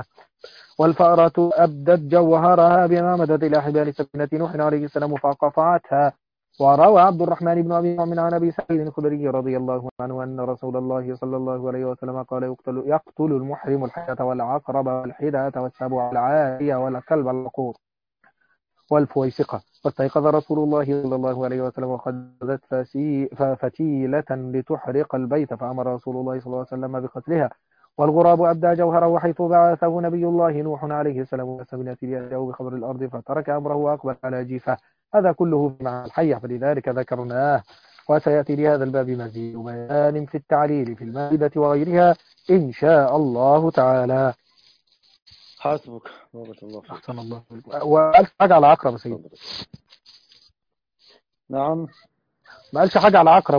والفأرة أبدت جوهرها بما مدت إلى حبال سفينة نوح عليه السلام فقطعتها، وروى عبد الرحمن بن أبي نعم عن أبي سعيد الخدري رضي الله عنه أن رسول الله صلى الله عليه وسلم قال يقتل, يقتل المحرم الحية والعقرب والحدة والسبع العارية والكلب العقور والفويسقة. فاستيقظ رسول الله صلى الله عليه وسلم وقد غدت فسي- فتيلة لتحرق البيت، فأمر رسول الله صلى الله عليه وسلم بقتلها. والغراب أبدى جوهره حيث بعثه نبي الله نوح عليه السلام والسفينة ليأتيه بخبر الأرض، فترك أمره وأقبل على جيفه. هذا كله في معنى الحية، فلذلك ذكرناه. وسيأتي لهذا الباب مزيد بيان في التعليل في المائدة وغيرها إن شاء الله تعالى. حسبك، بارك الله فيك. أحسن الله. وألف حاجة على عقرب يا سيدي. نعم. ما قالش حاجة على عقرب.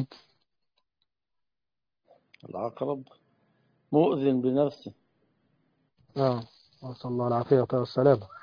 العقرب مؤذن بنفسه. اه، نسأل الله العافية والسلامة.